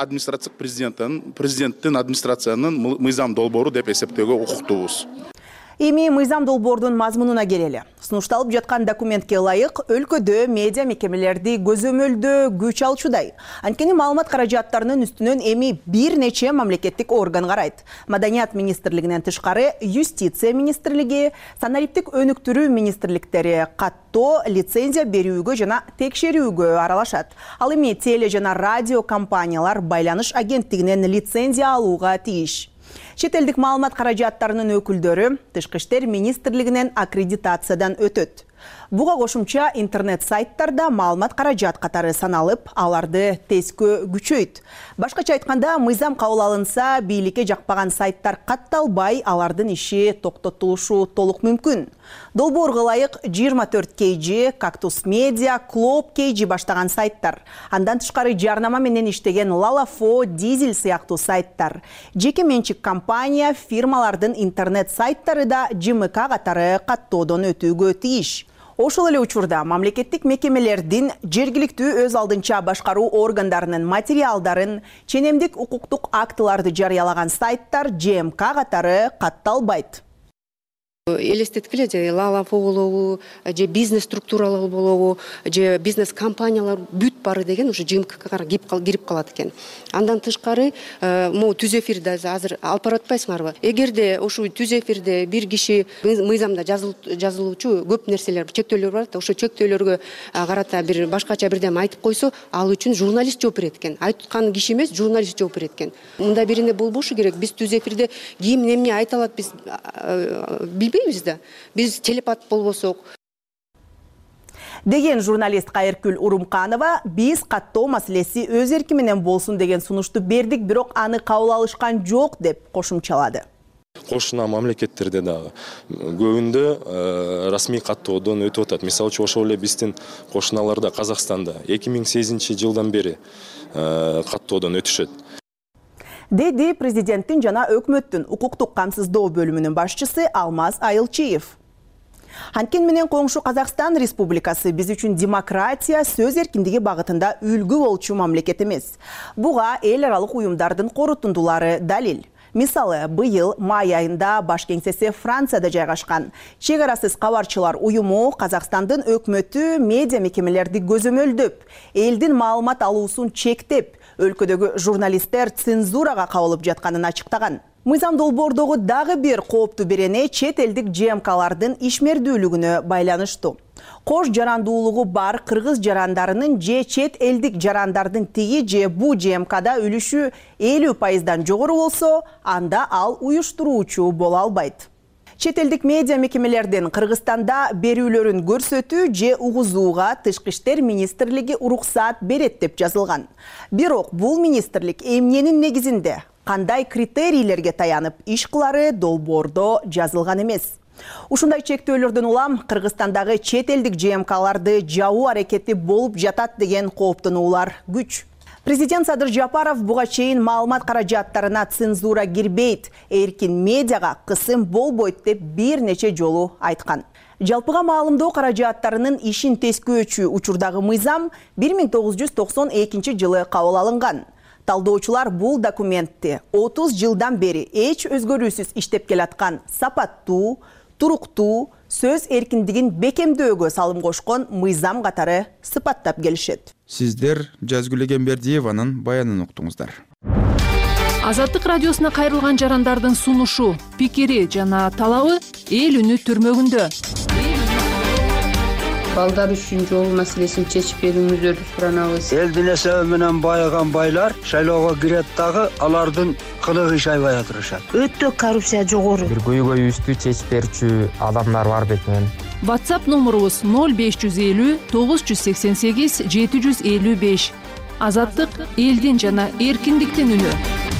президенттин администрациянын мыйзам долбоору деп эсептөөгө укуктуубуз. Эми мыйзам долбоордун мазмунуна келели. Сунушталып жаткан документке ылайык өлкөдө медиа мекемелерди көзөмөлдөө күч алчудай. Анткени маалымат каражаттарынын үстүнөн эми бир нече мамлекеттик орган карайт. Маданият министрлигинен тышкары юстиция министрлиги, санариптик өнүктүрүү министрликтери каттоо, лицензия берүүгө жана текшерүүгө аралашат. Ал эми теле жана радио компаниялар байланыш агенттигинен лицензия алууга тийиш. Чет элдик маалымат каражаттарынын өкүлдөрү Тышкы иштер министрлигинен аккредитациядан өтөт. Буга кошумча интернет сайттарда маалымат каражат катары саналып, аларды тескөө күчөйт. Башкача айтканда, мыйзам кабыл алынса, бийликке жакпаган сайттар катталбай, алардын иши токтотулушу толук мүмкүн. Долбоорго ылайык 24 KG, Кактус Медиа, Клоп KG баштаган сайттар. Андан тышкары жарнама менен иштеген Лалафо, Дизель сыяктуу сайттар. Жеке менчик компания, фирмалардын интернет сайттары да ЖМК катары каттоодон өтүүгө тийиш. Ошол эле учурда мамлекеттик мекемелердин жергиликтүү өз алдынча башкаруу органдарынын материалдарын, ченемдик укуктук актыларды жарыялаган сайттар ЖМК катары катталбайт. Элестеткиле же Лалафо болобу, же бизнес структуралар болобу, же бизнес компаниялар бүт бары деген уже ЖМКга кирип калат экен. Андан тышкары могу түз эфирде азыр алып баратпайсыңарбы? Эгерде ошо түз эфирде бир киши мыйзамда жазылуучу көп нерселер, чектөөлөр бар, ошо чектөөлөргө карата бир башкача бирдеме айтып койсо, ал үчүн журналист жооп берет экен. Айткан киши эмес, журналист жооп берет экен. Мындай бирине болбошу керек. Биз түз эфирде ким эмне айта алат, биз билбейбиз да. Биз телепат болбосок. деген журналист Кайыркүл Урумканова биз каттоо маселеси өз эрки менен болсун деген сунушту бердик, бирок аны кабыл алышкан жок деп кошумчалады. Кошуна мамлекеттерде дагы көбүндө расмий каттоодон өтүп атат. Мисалы үчүн ошол эле биздин кошуналарда Казакстанда 2008 жылдан бери каттоодон өтүшөт. Деди президенттин жана өкмөттүн укуктук камсыздоо бөлүмүнүн башчысы Алмаз Айылчиев. Анткени менен коңшу Казакстан Республикасы биз үчүн демократия, сөз эркиндиги багытында үлгү болчу мамлекет эмес. Буга эл аралык уюмдардын корутундулары далил. Мисалы, быйыл май айында баш кеңсеси Францияда жайгашкан Чек арасыз кабарчылар уюму Казакстандын өкмөтү медиа мекемелерди көзөмөлдөп, элдин маалымат алуусун чектеп, өлкөдөгү журналисттер цензурага кабылып жатканын ачыктаган. Мыйзам долбоордогу дагы бир кооптуу берене чет элдик ЖМКлардын ишмердүүлүгүнө байланыштуу. Кош жарандуулугу бар кыргыз жарандарынын же чет элдик жарандардын тиги же бу ЖМКда үлүшү 50% жогору болсо, анда ал уюштуруучу боло албайт. Чет элдик медиа мекемелердин Кыргызстанда берүүлөрүн көрсөтүү же угузууга Тышкы иштер министрлиги уруксаат берет деп жазылган. Бирок бул министрлик эмненин негизинде, кандай критерийлерге таянып иш кылары долбоордо жазылган эмес. Ушундай чектөөлөрдөн улам Кыргызстандагы чет элдик ЖМКларды жабуу аракети болуп жатат деген кооптонуулар күч. Президент Садыр Жапаров буга чейин маалымат каражаттарына цензура кирбейт, эркин медиага кысым болбойт деп бир нече жолу айткан. Жалпыга маалымдоо каражаттарынын ишин тескөөчү учурдагы мыйзам 1992 жылы кабыл алынган. Талдоочулар бул документти 30 жылдан бери эч өзгөрүүсүз иштеп келаткан сапаттуу, туруктуу, сөз эркиндигин бекемдөөгө салым кошкон мыйзам катары сыпаттап келишет. Сиздер Жазгүл Эгембердиеванын баянын уктуңуздар. Азаттык радиосуна кайрылган жарандардын сунушу, пикири жана талабы эл үнү түрмөгүндө. Балдар үчүн жол маселесин чечип берүүңүздөрдү суранабыз. Элдин эсеби менен байыган байлар шайлоого кирет дагы алардын кылыгы иш аябай атырышат. Өтө коррупция жогору. Бир көйгөйүбүздү чечип берүүчү адамдар бар бетинен. WhatsApp номерубуз 0550 988 755. Азаттык элдин жана эркиндиктин үнү.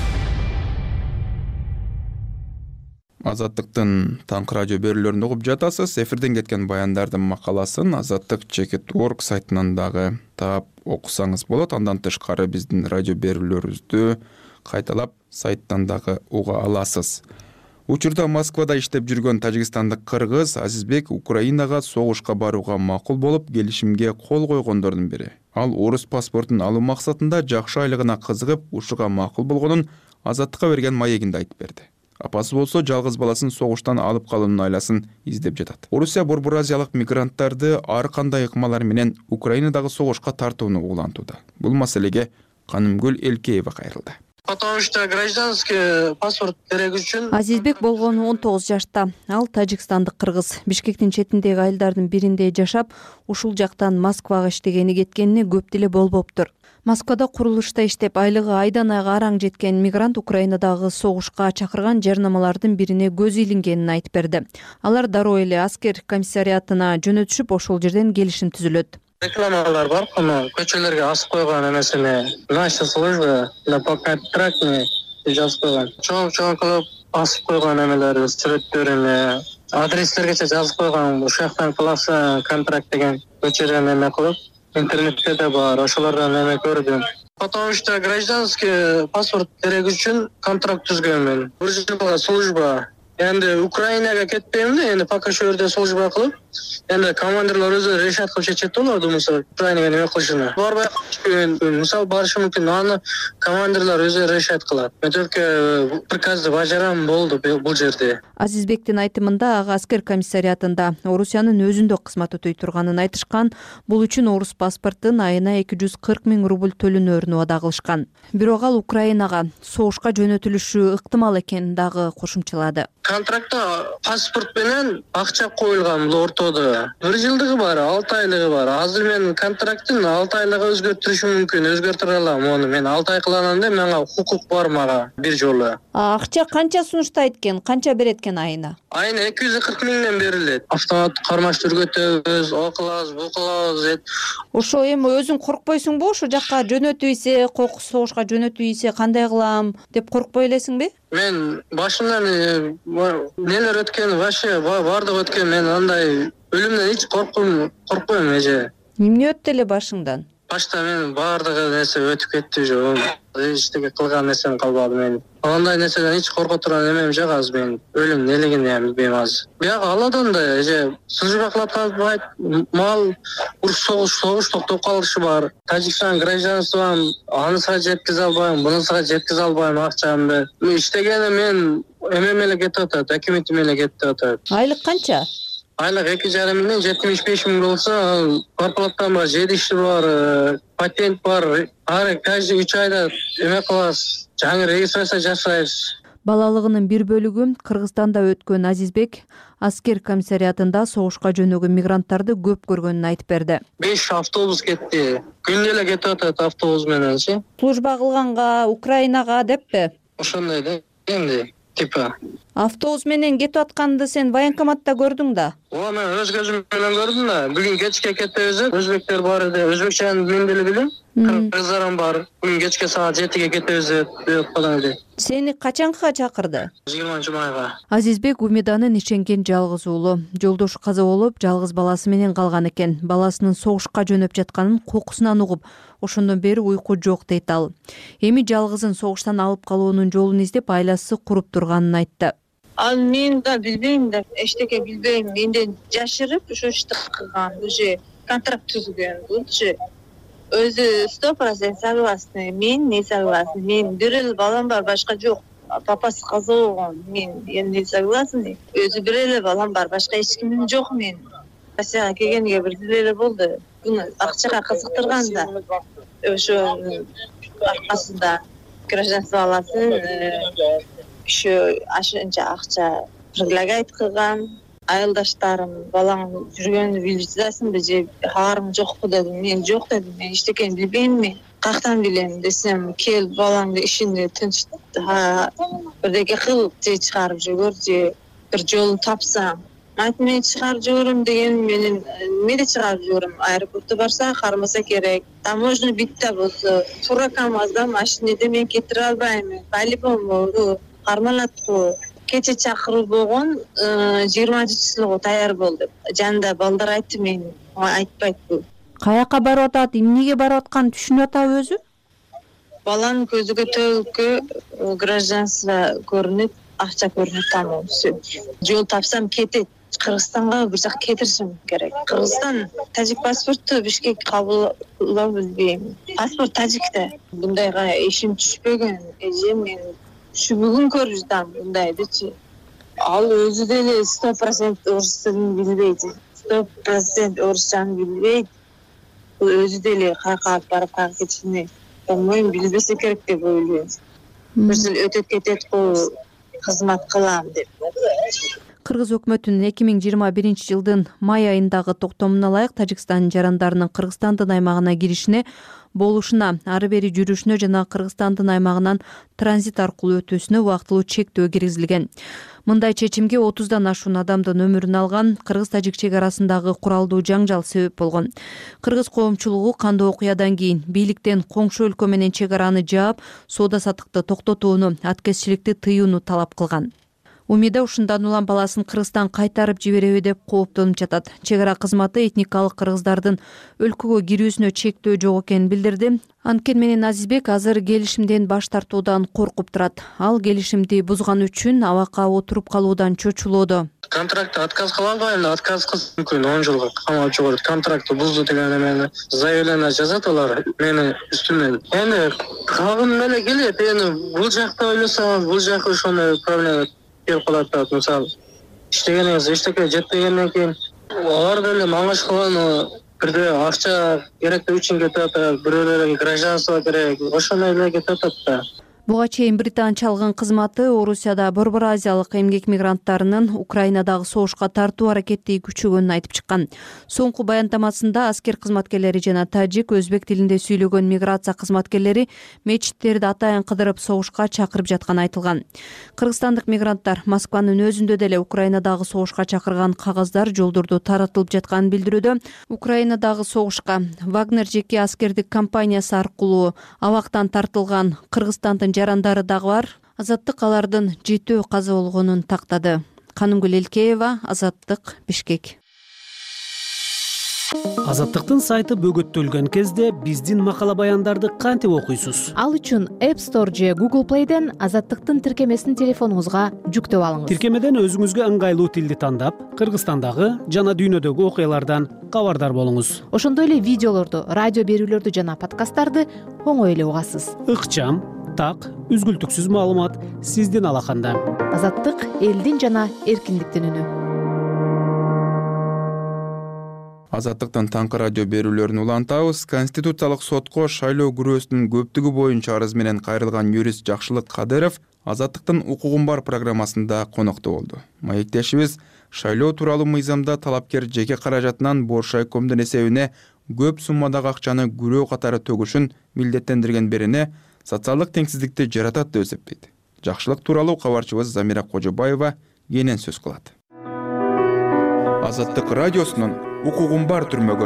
Азаттыктын таңкы радио берүүлөрүн угуп жатасыз. Эфирден кеткен баяндардын макаласын azattik.org сайтынан дагы таап окусаңыз болот. Андан тышкары биздин радио берүүлөрүбүздү кайталап сайттан дагы уга аласыз. Учурда Москвада иштеп жүргөн тажикстандык кыргыз Азизбек Украинага согушка барууга макул болуп, келишимге кол койгондордун бири. Ал орус паспортун алуу максатында жакшы айлыгына кызыгып, ушуга макул болгонун Азаттыкка берген маегинде айтып берди. Апасы болсо жалгыз баласын согуштан алып калуунун айласын издеп жатат. Орусия Борбор Азиялык мигранттарды ар кандай ыкмалар менен Украинадагы согушка тартууну улантууда. Бул маселеге Канымгүл Элкеева кайрылды. Потому что гражданский паспорт керек үчүн Азизбек болгону 19 жашта. Ал тажикстандык кыргыз. Бишкектин четиндеги айылдардын биринде жашап, ушул жактан Москвага иштегени кеткенине көп деле болбоптур. Москвада курулушта иштеп, айлыгы айдан айга араң жеткен мигрант Украинадагы согушка чакырган жарнамалардын бирине көз илингенин айтып берди. Алар дароо эле аскер комиссариатына жөнөтүшүп, ошол жерден келишим түзүлөт. Рекламалар бар, көчөлөргө асып койгон эмесине, наша служба на контрактный жазып койгон. Чоң кылып асып койгон эмелер, сүрөттөрүн, адреслергече жазып койгон. Ушул жактан класс контракт деген көчөлөрдөн эме кылып, интернетте да бар, ошолордон эме көрдүм. Потому что гражданский паспорт керек үчүн контракт түзгөнмүн. Бир жылга служба. Энди Украинага кетпейм да, энди пока ошол жерде служба кылып, энди командирлер өзү решат кылып чечет да, олорду мисалы Украинага неме кылышына. Барбай калыш мисалы барышы мүмкүн, аны командирлер өзү решат кылат. Мен только приказды бажарам болду бул жерде. Азизбектин айтымында ага аскер комиссариатында Орусиянын өзүндө кызмат өтөй турганын айтышкан. Бул үчүн орус паспортун айына 240 000 рубль төлөнөрүн убада кылышкан. Бирок ал Украинага согушка жөнөтүлүшү ыктымал экенин дагы кошумчалады. Контрактта паспорт менен акча коюлган, бул токтоду. 1 жылдыгы бар, 6 айлыгы бар. Азыр менин контрактым 6 айлыгы өзгөртүрүшүм мүмкүн, өзгөртүрө алам оны. Мен 6 ай кыланам деп мага укук бар мага бир жолу. Акча канча сунуштайт экен, канча берет экен айына? Айына 240 миңден берилет. Автомат кармаш түргөтөбүз, о кылабыз, бу кылабыз дейт. Ошо эми өзүң коркпойсуңбу? Ошо жакка жөнөтүп ийсе, кокус согушка жөнөтүп ийсе кандай кылам деп коркпой элесиңби? Мен башымдан нелер өткөн, вообще бардык өткөн. Мен андай өлүмдөн эч коркпойм эже. Эмне өттү эле башыңдан? Башта мен бардыгы нерсе өтүп кетти жо. Эчтеке кылган нерсем калбады мен. Андай нерседен эч корко турган эмем жок азыр мен. Өлүм нелегин билбейм азыр. Бияк Алладан да эже сылжыбаклап калбайт. Мал уруш согуш токтоп калышы бар. Тажикстан гражданством анысына жеткизе албайм, бунусуна жеткизе албайм акчамды. Иштегени мен эмем эле кетип атат, документим эле кетип атат. Айлык канча? Айлык 2,5 миңден 75 миң болсо, зарплатам бар, жер иши бар, патент бар. Каждый 3 айда эме кылабыз, жаңы регистрация жасайбыз. Балалыгынын бир бөлүгү Кыргызстанда өткөн Азизбек аскер комиссариатында согушка жөнөгөн мигранттарды көп көргөнүн айтып берди. 5 автобус кетти. Күндө эле кетип атат автобус мененчи. Служба кылганга, Украинага деппи? Ошондой да, эмне? Типа. Автобус менен кетип атканды сен военкоматта көрдүң да? Ооба, мен өз көзүм менен көрдүм да. Бүгүн кечке кетебиз, өзбектер бар эди. Өзбекчаны мен деле билем. Кыргыздарым бар. Бүгүн кечке саат 7-ге кетебиз деп калган эди. Сени качанга чакырды? 20-майга. Азизбек Умиданын ишенген жалгыз уулу. Жолдошу каза болуп, жалгыз баласы менен калган экен. Баласынын согушка жөнөп жатканын кокусунан угуп, ошондон бери уйку жок дейт ал. Эми жалгызын согуштан алып калуунун жолун издеп айласы куруп турганын айтты. Ал мен да билбейм да, эчтеке билбейм. Менден жашырып, ошо ишти кылган, уже контракт түзгөн. Булчу өзү 100% согласны. Мен не согласны. Мен бир эле балам бар, башка жок. Папасы каза болгон. Мен не согласны. Өзү бир эле балам бар, башка эч кимим жок мен. Россияга келгенге бир эле болду. Буну акчага кызыктырган да. Ошо аркасында гражданство аласың. Еще ашынча акча предлагать кылган. Айылдаштарым балаң жүргөнүн билип жатасыңбы же кабарың жокпу дедим. Мен жок дедим. Мен эчтекени билбеймми? Каяктан билем десем, кел балаңды ишинде тынч бирдеке кыл, же чыгарып жибер, же бир жолун тапсаң. Айтып мен чыгарып жиберем деген менин эмеде чыгарып жиберем. Аэропортто барса кармаса керек. Таможня битте болсо, туура КамАЗда машинеде мен кетире албайм. По-любому кармалат го. Кече чакыруу болгон 20-числоого даяр бол деп. Жанында балдар айтты, мен айтпайт бул. Каяка барып атат, эмнеге барып атканын түшүнүп атабы өзү? Баланын көзүгө төгүлкө гражданство көрүнөт, акча көрүнөт, тамам. Жол тапсам кетет. Кыргызстанга бир жак кетиришим керек. Кыргызстан тажик паспорту Бишкек кабылдап билбейм. Паспорт тажикте. Бундайга ишим түшпөгөн. Эже мен бүгүн көрүп жатам бундайдычы. Ал өзү деле 100% орус тилин билбейт. 100% орусчаны билбейт. Өзү деле каяка барып каяка кетишини bilmiyorum, билбесе керек деп ойлойм. Бир жыл өтөп кетет го, кызмат кылам деп. Кыргыз өкмөтүнүн 2021 жылдын май айындагы токтомуна ылайык Тажикстан жарандарынын Кыргызстандын аймагына киришине, болушуна, ары бери жүрүшүнө жана Кыргызстандын аймагынан транзит аркылуу өтүүсүнө убактылуу чектөө киргизилген. Мындай чечимге 30дан ашуун адамдын өмүрүн алган кыргыз-тажик чек арасындагы куралдуу жаңжал себеп болгон. Кыргыз коомчулугу кандуу окуядан кийин бийликтен коңшу өлкө менен чек араны жаап, соода саттыкты токтотууну, аткезчиликти тыюуну талап кылган. Умида ушундан улам баласын Кыргызстан кайтарып жибереби деп кооптонуп жатат. Чек ара кызматы этникалык кыргыздардын өлкөгө кирүүсүнө чектөө жок экенин билдирди. Анткени менен Азизбек азыр келишимден баш тартуудан коркуп турат. Ал келишимди бузган үчүн абакка отуруп калуудан чочулоодо. Контрактты отказ кыла албайм, отказ кылсам мүмкүн 10 жылга камап жиберет. Контрактты бузду деген эмени заявление жазат алар мени үстүмөн. Эми калгым эле келет. Эми бул жакта ойлосоң, бул жак ошондой проблема келип калат да. Мисалы, иштегениңиз эчтеке жетпегенден кийин алар деле маңаш кылган бирде акча керектүү үчүн кетип атат, бирөөлөр гражданство керек, ошондой эле кетип атат да. Буга чейин британчалыгын кызматы Орусияда Борбор Азиялык эмгек мигранттарынын Украинадагы согушка тартуу аракети күчөгөнүн айтып чыккан. Соңку баяндамасында аскер кызматкерлери жана тажик, өзбек тилинде сүйлөгөн миграция кызматкерлери мечиттерди атайын кыдырып согушка чакырып жатканы айтылган. Кыргызстандык мигранттар Москванын өзүндө деле Украинадагы согушка чакырган кагаздар жолдордо таратылып жатканын билдирүүдө. Украинадагы согушка Вагнер жеке аскердик компаниясы аркылуу абактан тартылган Кыргызстандын жарандары дагы бар. Азаттык алардын 7 каза болгонун тактады. Канымгүл Элкеева, Азаттык, Бишкек. Азаттыктын сайты бөгөттөлгөн кезде биздин макала баяндарды кантип окуйсуз? Ал үчүн App Store же Google Play'ден Азаттыктын тиркемесин телефонуңузга жүктөп алыңыз. Тиркемеден өзүңүзгө ыңгайлуу тилди тандап, Кыргызстандагы жана дүйнөдөгү окуялардан кабардар болуңуз. Ошондой эле видеолорду, радио берүүлөрдү жана подкасттарды оңой эле угасыз. Ыкчам, так, үзгүлтүксүз маалымат сиздин алаканда. Азаттык элдин жана эркиндиктин үнү. Азаттыктын таңкы радио берүүлөрүн улантабыз. Конституциялык сотко шайлоо күрөөсүнүн көптүгү боюнча арыз менен кайрылган юрист Жакшылык Кадыров Азаттыктын укугум бар программасында конокто болду. Маектешибиз шайлоо тууралуу мыйзамда талапкер жеке каражатынан Боршайкомдун эсебине көп суммадагы акчаны күрөө катары төгүшүн милдеттендирген берене социалдык теңсиздикти жаратат деп эсептейт. Жакшылык тууралуу кабарчыбыз Замира Кожобаева кенен сөз кылат. Азаттык радиосунун укугум бар түрмөгө.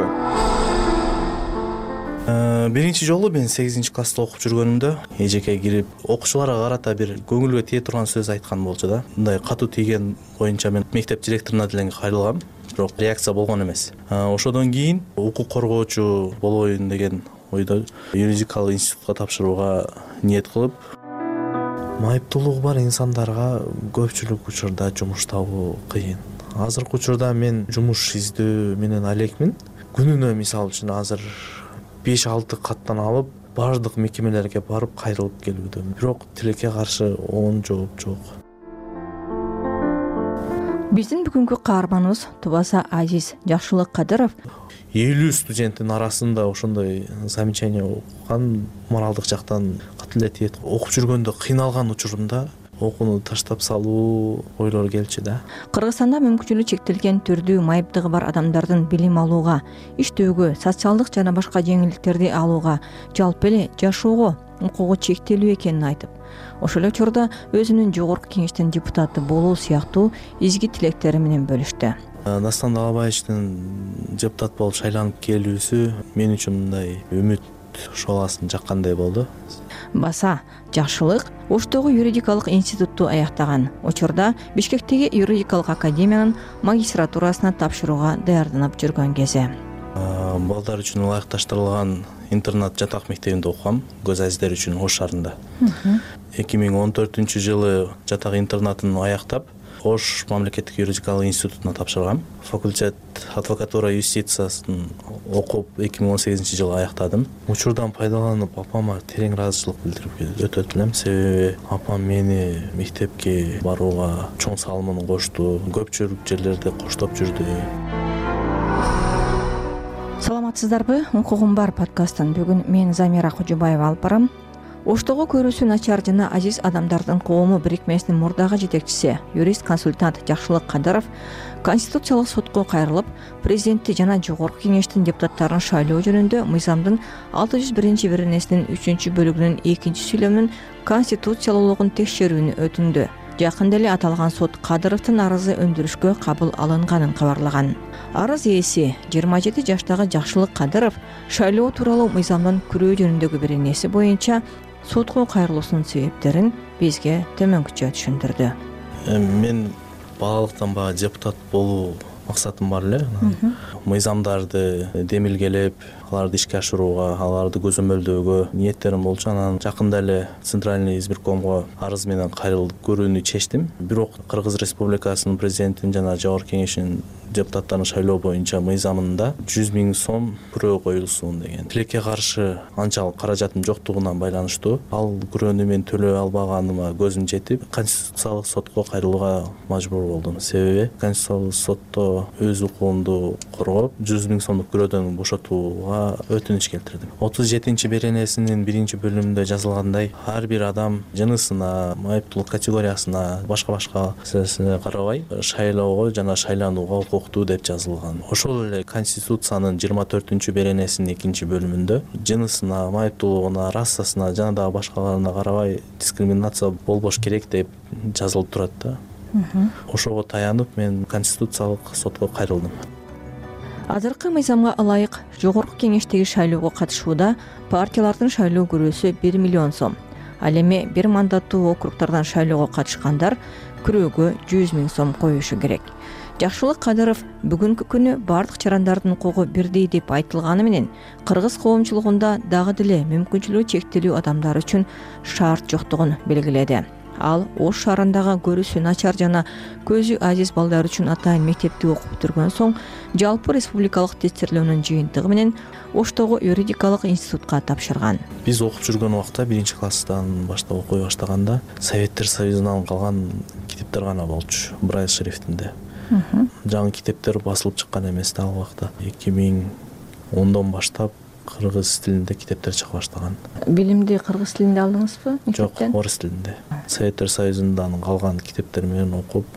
Биринчи жолу мен 8-класста окуп жүргөнүмдө эжеке кирип окуучуларга карата бир көңүлгө тие турган сөз айткан болчу да. Мындай катуу тийген боюнча мен мектеп директоруна деле кайрылгам, бирок реакция болгон эмес. Ошодон кийин укук коргоочу болоюн деген ойдо юридикалык институтка тапшырууга ниет кылып, майыптуулугу бар инсандарга көпчүлүк учурда жумуш табуу кыйын. Азыркы учурда мен жумуш издөө менен алекмин. Күнүнө мисалы үчүн азыр 5-6 каттан алып, бардык мекемелерге барып кайрылып келүүдөм. Бирок тилекке каршы оң жооп жок. Биздин бүгүнкү каарманыбыз Тубаса Азиз Жакшылык Кадыров 50 студенттин арасында ошондой замечание окуган, моралдык жактан катыле тиет. Окуп жүргөндө кыйналган учурумда окууну таштап салуу ойлор келчү да. Кыргызстанда мүмкүнчүлүгү чектелген түрдүү майыптыгы бар адамдардын билим алууга, иштөөгө, социалдык жана башка жеңилдиктерди алууга, жалпы эле жашоого укугу чектелүү экенин айтып, ошол эле учурда өзүнүн жогорку кеңештин депутаты болуу сыяктуу изги тилектери менен бөлүштү. Дастан Далабаевичтин депутат болуп шайланып келүүсү мен үчүн мындай үмүт шоласын жаккандай болду. Баса Жакшылык Оштогу юридикалык институтту аяктаган учурда Бишкектеги юридикалык академиянын магистратурасына тапшырууга даярданып жүргөн кези. Балдар үчүн ылайыкташтырылган интернат жатак мектебинде окугам, көз азиздер үчүн Ош шаарында. 2014-жылы жатак интернатын аяктап, Ош мамлекеттик юридикалык институтуна тапшыргам. Факультет адвокатура юстициясын окуп 2018-жылы аяктадым. Учурдан пайдаланып апама терең ыраазычылык билдирип өтөт элем. Себеби апам мени мектепке барууга чоң салымын кошту, көпчүлүк жерлерде коштоп жүрдү. Саламатсыздарбы? Укугум бар подкасттан бүгүн мен Замира Кожобаева алып барам. Оштогу көрүүсү начар жана азиз адамдардын коому бирикмесинин мурдагы жетекчиси, юрист-консультант Жакшылык Кадыров Конституциялык сотко кайрылып, президентти жана жогорку кеңештин депутаттарын шайлоо жөнүндө мыйзамдын 601 беренесинин 3-бөлүгүнүн 2 сүйлөмүнүн конституциялуулугун текшерүүнү өтүндү. Жакында эле аталган сот Кадыровдун арызы өндүрүшкө кабыл алынганын кабарлаган. Арыз ээси 27 жаштагы Жакшылык Кадыров шайлоо тууралуу мыйзамдын күрөө жөнүндөгү беренеси боюнча сотко кайрылуусунун себептерин бизге төмөнкүчө түшүндүрдү. Мен балалыктан баары депутат болуу максатым бар эле. Мыйзамдарды демилгелеп, аларды ишке ашырууга, аларды көзөмөлдөөгө ниеттерим болчу. Анан жакында эле Центральный избиркомго арыз менен кайрылып көрүүнү чечтим. Бирок Кыргыз Республикасынын президентин жана жогорку кеңешинин депутаттарын шайлоо боюнча мыйзамында 100 000 сом күрөө коюлсун деген. Тилекке каршы анчалык каражатым жоктугунан байланыштуу ал күрөөнү мен төлөй албаганыма көзүм жетип, Конституциялык сотко кайрылууга мажбур болдум. Себеби Конституциялык сотто ошого өз укугумду коргоп 100 000 сомдук күрөөдөн бошотууга өтүнүч келтирдим. 37 беренесинин 1-бөлүмүндө жазылгандай ар бир адам жынысына, майыптуулук категориясына, башка нерсесине карабай шайлоого жана шайланууга укуктуу деп жазылган. Ошол эле Конституциянын 24 беренесинин 2-бөлүмүндө жынысына, майыптуулугуна, расасына жана дагы башкаларына карабай дискриминация болбош керек деп жазылып турат да. Ошого таянып мен Конституциялык сотко кайрылдым. Азыркы мыйзамга ылайык жогорку кеңештеги шайлоого катышууда партиялардын шайлоо күрөөсү 1 миллион сом. Ал эми бир мандаттуу округдардан шайлоого катышкандар күрөөгө 100 000 сом коюшу керек. Жакшылык Кадыров бүгүнкү күнү бардык жарандардын укугу бирдей деп айтылганы менен кыргыз коомчулугунда дагы деле мүмкүнчүлүгү чектелүү адамдар үчүн шарт жоктугун белгиледи. Ал Ош шаарындагы көрүүсү начар жана көзү азиз балдар үчүн атайын мектепти окуп бүтүргөн соң жалпы республикалык тестирлөөнүн жыйынтыгы менен Оштогу юридикалык институтка тапшырган. Биз окуп жүргөн убакта 1-класстан баштап окуй баштаганда Советтер Союзунан калган китептер гана болчу Брайль шрифтинде. Жаңы китептер басылып чыккан эмес да ал убакта. 2010дон баштап кыргыз тилинде китептер чыга баштаган. Билимди кыргыз тилинде алдыңызбы? Жок, орус тилинде. Советтер Союзундан калган китептер менен окуп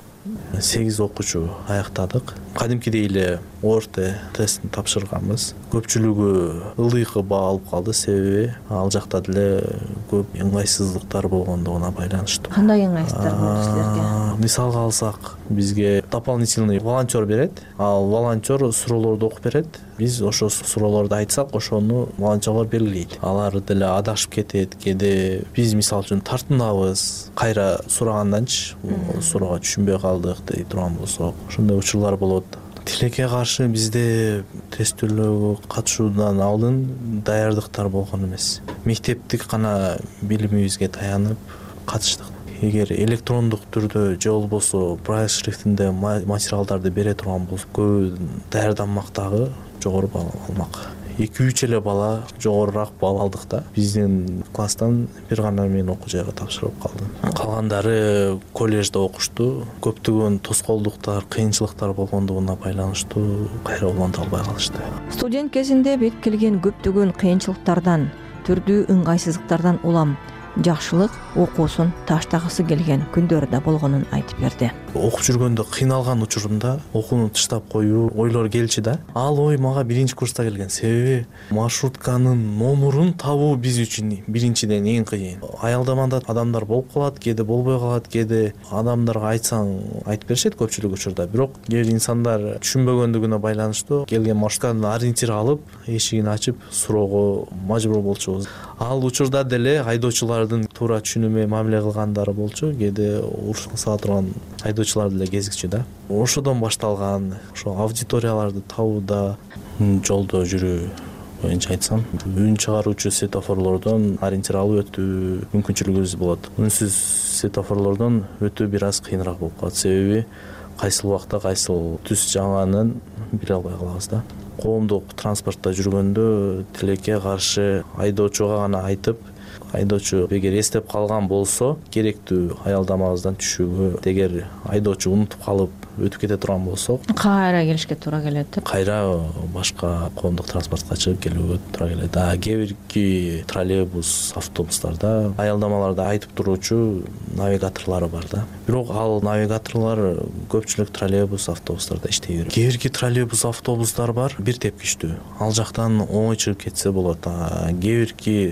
8 окуучу аяктадык. Кадимкидей эле орто тестин тапшырганбыз. Көпчүлүгү ылдыйкы баа алып калды, себеби ал жакта деле көп ыңгайсыздыктар болгондугуна байланыштуу. Кандай ыңгайсыздыктар болду силерге? Мисалга алсак, бизге дополнительный волонтер берет. Ал волонтер суроолорду окуп берет. Биз ошо суроолорду айтсак, ошону волонтерлор белгилейт. Алар деле адашып кетет, кээде биз мисалы үчүн тартынабыз, кайра сураганданчы суроого түшүнбөй калдык дей турган болсок, ошондой учурлар болот. Тилекке каршы бизде тестөөлөөгө катышуудан алдын даярдыктар болгон эмес. Мектептик гана билимибизге таянып катыштык. Эгер электрондук түрдө же болбосо Брайль шрифтинде материалдарды бере турган болсо, көбү даярданмак дагы жогору балл алмак. 2-3 эле бала жогорураак балл алдык да. Биздин класстан бир гана мен окуу жайга тапшырып калдым. Калгандары коллежде окушту. Көптөгөн тоскоолдуктар, кыйынчылыктар болгондугуна байланыштуу кайра уланта албай калышты. Студент кезинде бет келген көптөгөн кыйынчылыктардан, түрдүү ыңгайсыздыктардан улам жакшылык окуусун таштагысы келген күндөрү да болгонун айтып берди. Окуп жүргөндө кыйналган учурумда окууну таштап коюу ойлор келчү да. Ал ой мага 1-курста келген. Себеби маршрутканын номерун табуу биз үчүн биринчиден эң кыйын. Аялдамада адамдар болуп калат, кээде болбой калат, кээде адамдарга айтсаң айтып беришет көпчүлүк учурда. Бирок кээ бир инсандар түшүнбөгөндүгүнө байланыштуу келген маршрутканын ориентир алып, эшигин ачып суроого мажбур болчубуз. Ал учурда деле айдоочулардын туура түшүнүмөй мамиле кылгандары болчу, кээде урушсала турган айдоочулар деле кезикчү да. Ошодон башталган ошо аудиторияларды табууда, жолдо жүрүү боюнча айтсам, үн чыгаруучу светофорлордон ориентир алып өтүү мүмкүнчүлүгүбүз болот. Үнсүз светофорлордон өтүү бир аз кыйыныраак болуп калат, себеби кайсыл убакта кайсыл түс жаңанын биле албай калабыз да. Коомдук транспортто жүргөндө тилекке каршы айдоочуга гана айтып, айдоочу эгер эстеп калган болсо керектүү аялдамабыздан түшүүгө, эгер айдоочу унутуп калып өтүп кете турган болсок, кайра келишке туура келет. Кайра башка коомдук транспортко чыгып келүүгө туура келет. Кээ бирки троллейбус, автобустарда аялдамаларда айтып туруучу навигаторлор бар да. Бирок ал навигаторлор көпчүлүк троллейбус, автобустарда иштей берет. Кээ бирки троллейбус, автобустар бар, бир тепкичтүү. Ал жактан оңой чыгып кетсе болот. Кээ бирки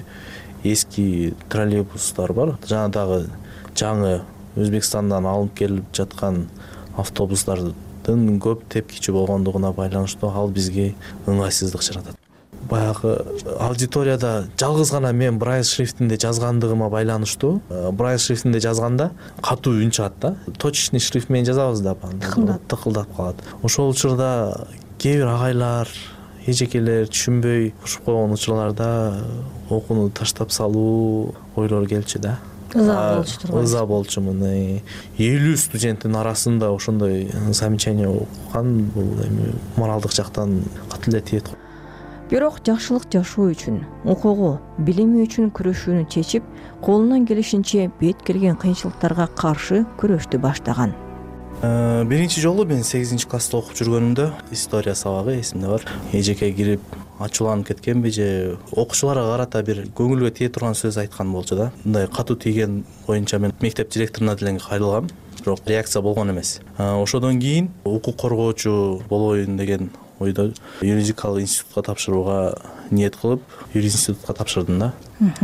эски троллейбустар бар. Жана дагы жаңы Өзбекстандан алынып келип жаткан автобустардын көп тепкичи болгондугуна байланыштуу ал бизге ыңгайсыздык жаратат. Баягы аудиторияда жалгыз гана мен Брайль шрифтинде жазгандыгыма байланыштуу. Брайль шрифтинде жазганда катуу үн чыгат да. Точечный шрифт менен жазабыз да, тыкылдап калат. Ошол учурда кээ бир агайлар, эжекелер түшүнбөй ушуп койгон учурларда окууну таштап салуу ойлор келчү да. Ыза болчу мына 50 студенттин арасында ошондой замечание окуган, бул эми моралдык жактан катуу эле тиет. Бирок жакшылык жашоо үчүн, укугу, билими үчүн күрөшүүнү чечип, колунан келишинче бет келген кыйынчылыктарга каршы күрөштү баштаган. Биринчи жолу мен 8-класста окуп жүргөнүмдө история сабагы эсимде бар. Эжеке кирип ачууланып кеткенби же окуучуларга карата бир көңүлгө тие турган сөз айткан болчу да. Мындай катуу тийген боюнча мен мектеп директоруна деле кайрылгам, бирок реакция болгон эмес. Ошодон кийин укук коргоочу болоюн деген ойдо юридикалык институтка тапшырууга ниет кылып, юринститутка тапшырдым да.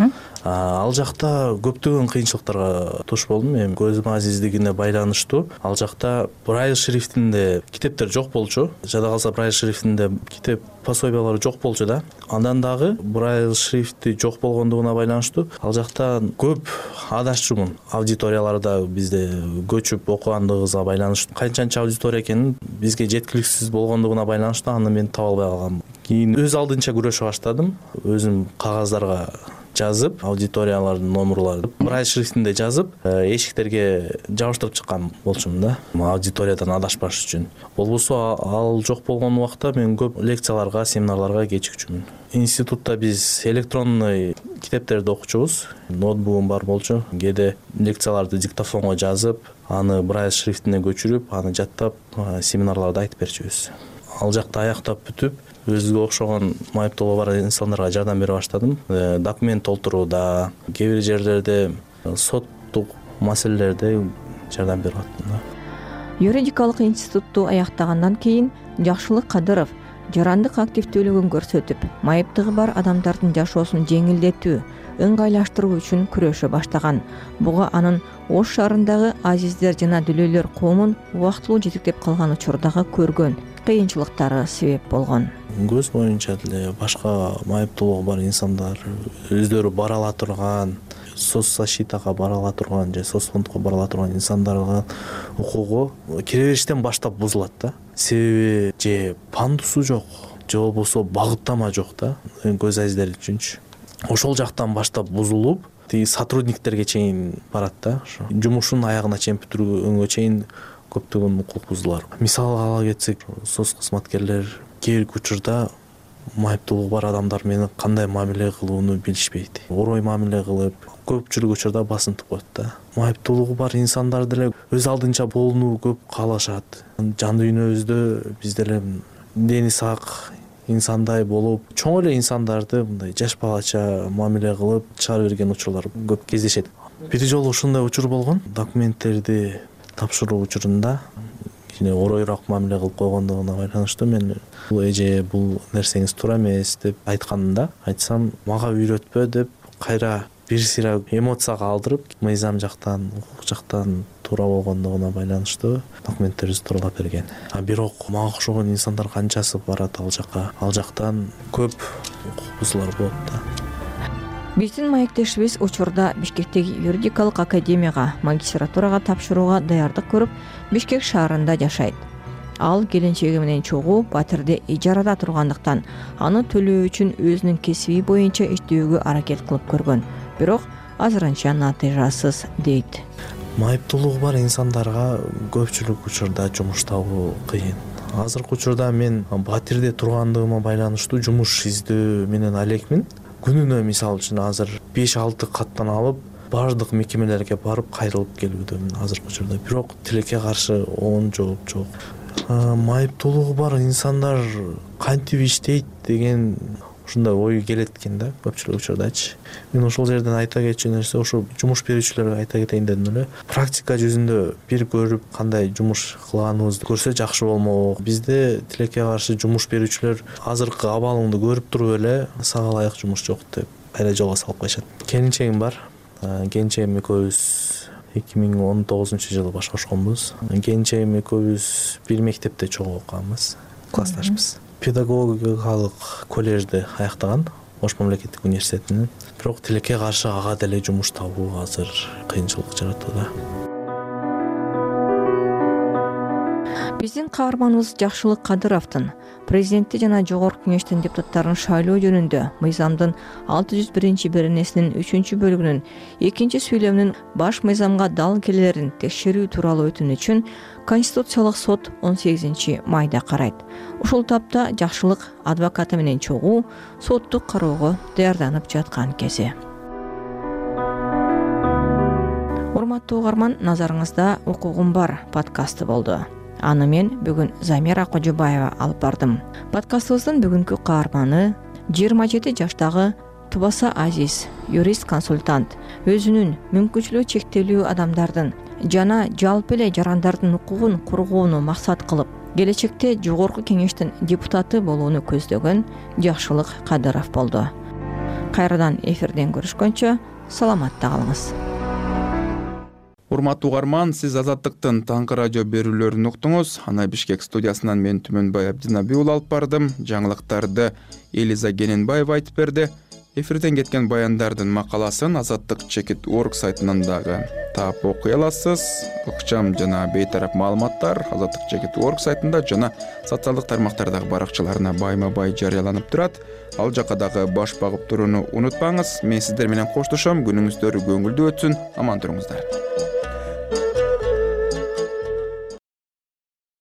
Ал жакта көптөгөн кыйынчылыктарга туш болдум. Эми көзүм азиздигине байланыштуу ал жакта Braille шрифтинде китептер жок болчу. Жада калса Braille шрифтинде китеп пособиялары жок болчу да. Андан дагы Braille шрифти жок болгондугуна байланыштуу ал жакта көп адашчумун. Аудиторияларда бизде көчүп окугандыгыбызга байланыштуу канчанча аудитория экенин бизге жеткиликсиз болгондугуна байланыштуу аны мен таба албай калгам. Кийин өз алдынча күрөшө баштадым. Өзүм кагаздарга жазып, аудиториялардын номерларын Braille шрифтинде жазып, эшиктерге жабыштырып чыккан болчумун да. Аудиториядан адашпаш үчүн. Болбосо ал жок болгон убакта мен көп лекцияларга, семинарларга кечикчүмүн. Институтта биз электронный китептерди окучубуз. Ноутбугум бар болчу. Кээде лекцияларды диктофонго жазып, аны Braille шрифтине көчүрүп, аны жаттап, семинарларда айтып берчүбүз. Ал жакта аяктап бүтүп, өзүгө окшогон майыптуулугу бар инсандарга жардам бере баштадым. Документ толтурууда, кээ бир жерлерде соттук маселелерде жардам берип аттым да. Юридикалык институтту аяктагандан кийин Жакшылык Кадыров жарандык активдүүлүгүн көрсөтүп, майыптыгы бар адамдардын жашоосун жеңилдетүү, ыңгайлаштыруу үчүн күрөшө баштаган. Буга анын Ош шаарындагы азиздер жана дүлөйлөр коомун убактылуу жетектеп калган учурдагы көргөн кыйынчылыктары себеп болгон. Көз боюнча деле башка майыптуулугу бар инсандар өздөрү бара ала турган, соцзащитага бара ала турган же соцфондко бара ала турган инсандардын укугу киребериштен баштап бузулат да. Себеби же пандусу жок, же болбосо багыттама жок да, көз азиздер үчүнчү. Ошол жактан баштап бузулуп, тиги сотрудниктерге чейин барат да. Жумушун аягына чейин бүтүргөнгө чейин көптөгөн укук бузулар. Мисалга ала кетсек, соц кызматкерлер кээ бир учурда майыптуулугу бар адамдар менен кандай мамиле кылууну билишпейт. Орой мамиле кылып, көпчүлүк учурда басынтып коет да. Майыптуулугу бар инсандар деле өз алдынча болууну көп каалашат. Жан дүйнөбүздө биз деле дени сак инсандай болуп, чоң эле инсандарды мындай жаш балача мамиле кылып чыгара берген учурлар көп кездешет. Бир жолу ушундай учур болгон. Документтерди тапшыруу учурунда кичине оройраак мамиле кылып койгондугуна байланыштуу мен бул эже бул нерсеңиз туура эмес деп айтканымда, айтсам мага үйрөтпө деп кайра бир сыйра эмоцияга алдырып, мыйзам жактан, укук жактан туура болгондугуна байланыштуу документтерибизди тууралап берген. Бирок мага окшогон инсандар канчасы барат ал жакка. Ал жактан көп укук бузуулар болот да. Биздин маектешибиз учурда Бишкектеги юридикалык академияга магистратурага тапшырууга даярдык көрүп, Бишкек шаарында жашайт. Ал келинчеги менен чогуу Батирде ижарада тургандыктан аны төлөө үчүн өзүнүн кесиби боюнча иштөөгө аракет кылып көргөн. Бирок азырынча натыйжасыз дейт. Майыптуулугу бар инсандарга көпчүлүк учурда жумуш табуу кыйын. Азыркы учурда мен Батирде тургандыгыма байланыштуу жумуш издөө менен алекмин. Күнүнө мисалы үчүн азыр 5-6 каттан алып, бардык мекемелерге барып кайрылып келүүдөмүн азыркы учурда. Бирок тилекке каршы оң жооп жок. Майыптуулугу бар инсандар кантип иштейт деген ушундай ой келет экен да, көпчүлүк учурдачы. Мен ошол жерден айта кетчү нерсе, ошо жумуш берүүчүлөргө айта кетейин дедим эле. Практика жүзүндө бир көрүп кандай жумуш кылганыбызды көрсө жакшы болмок. Бизде тилекке каршы жумуш берүүчүлөр азыркы абалыңды көрүп туруп эле сага ылайык жумуш жок деп кайра жолго салып коюшат. Келинчегим бар. Келинчегим экөөбүз 2019-жылы баш кошконбуз. Келинчегим экөөбүз бир мектепте чогуу окуганбыз, классташпыз. Педагогикалык коллежди аяктаган, Ош мамлекеттик университетинин. Бирок тилекке каршы ага деле жумуш табуу азыр кыйынчылык жаратууда. Биздин каарманыбыз Жакшылык Кадыровдун президентти жана жогорку кеңештин депутаттарын шайлоо жөнүндө мыйзамдын 601-беренесинин 3-бөлүгүнүн 2-сүйлөмүнүн баш мыйзамга дал келелерин текшерүү тууралуу өтүнүчүн Конституциялык сот 18 майда карайт. Ушул тапта Жакшылык адвокаты менен чогуу соттук кароого даярданып жаткан кези. урматтуу угарман, назарыңызда Укугум бар подкасты болду. Аны мен бүгүн Замира Кожобаева алып бардым. Подкастыбыздын бүгүнкү каарманы 27 жаштагы Тубаса Азиз, юрист-консультант, өзүнүн мүмкүнчүлүгү чектелүү адамдардын жана жалпы эле жарандардын укугун коргоону максат кылып, келечекте жогорку кеңештин депутаты болууну көздөгөн Жакшылык Кадыров болду. Кайрадан эфирден көрүшкөнчө саламатта калыңыз. Урматтуу угарман, сиз Азаттыктын таңкы радио берүүлөрүн уктуңуз. Аны Бишкек студиясынан мен Түмөнбай Абдинабий уулу алып бардым. Жаңылыктарды Элиза Гененбаева айтып берди. Эфирден кеткен баяндардын макаласын Азаттык.org сайтынан дагы таап окуй аласыз. Ыкчам жана бейтарап маалыматтар Азаттык.org сайтында жана социалдык тармактардагы баракчаларына байма-бай жарыяланып турат. Ал жака дагы баш багып турууну унутпаңыз. Мен сиздер менен коштошом. Күнүңүздөр көңүлдүү өтсүн. Аман туруңуздар.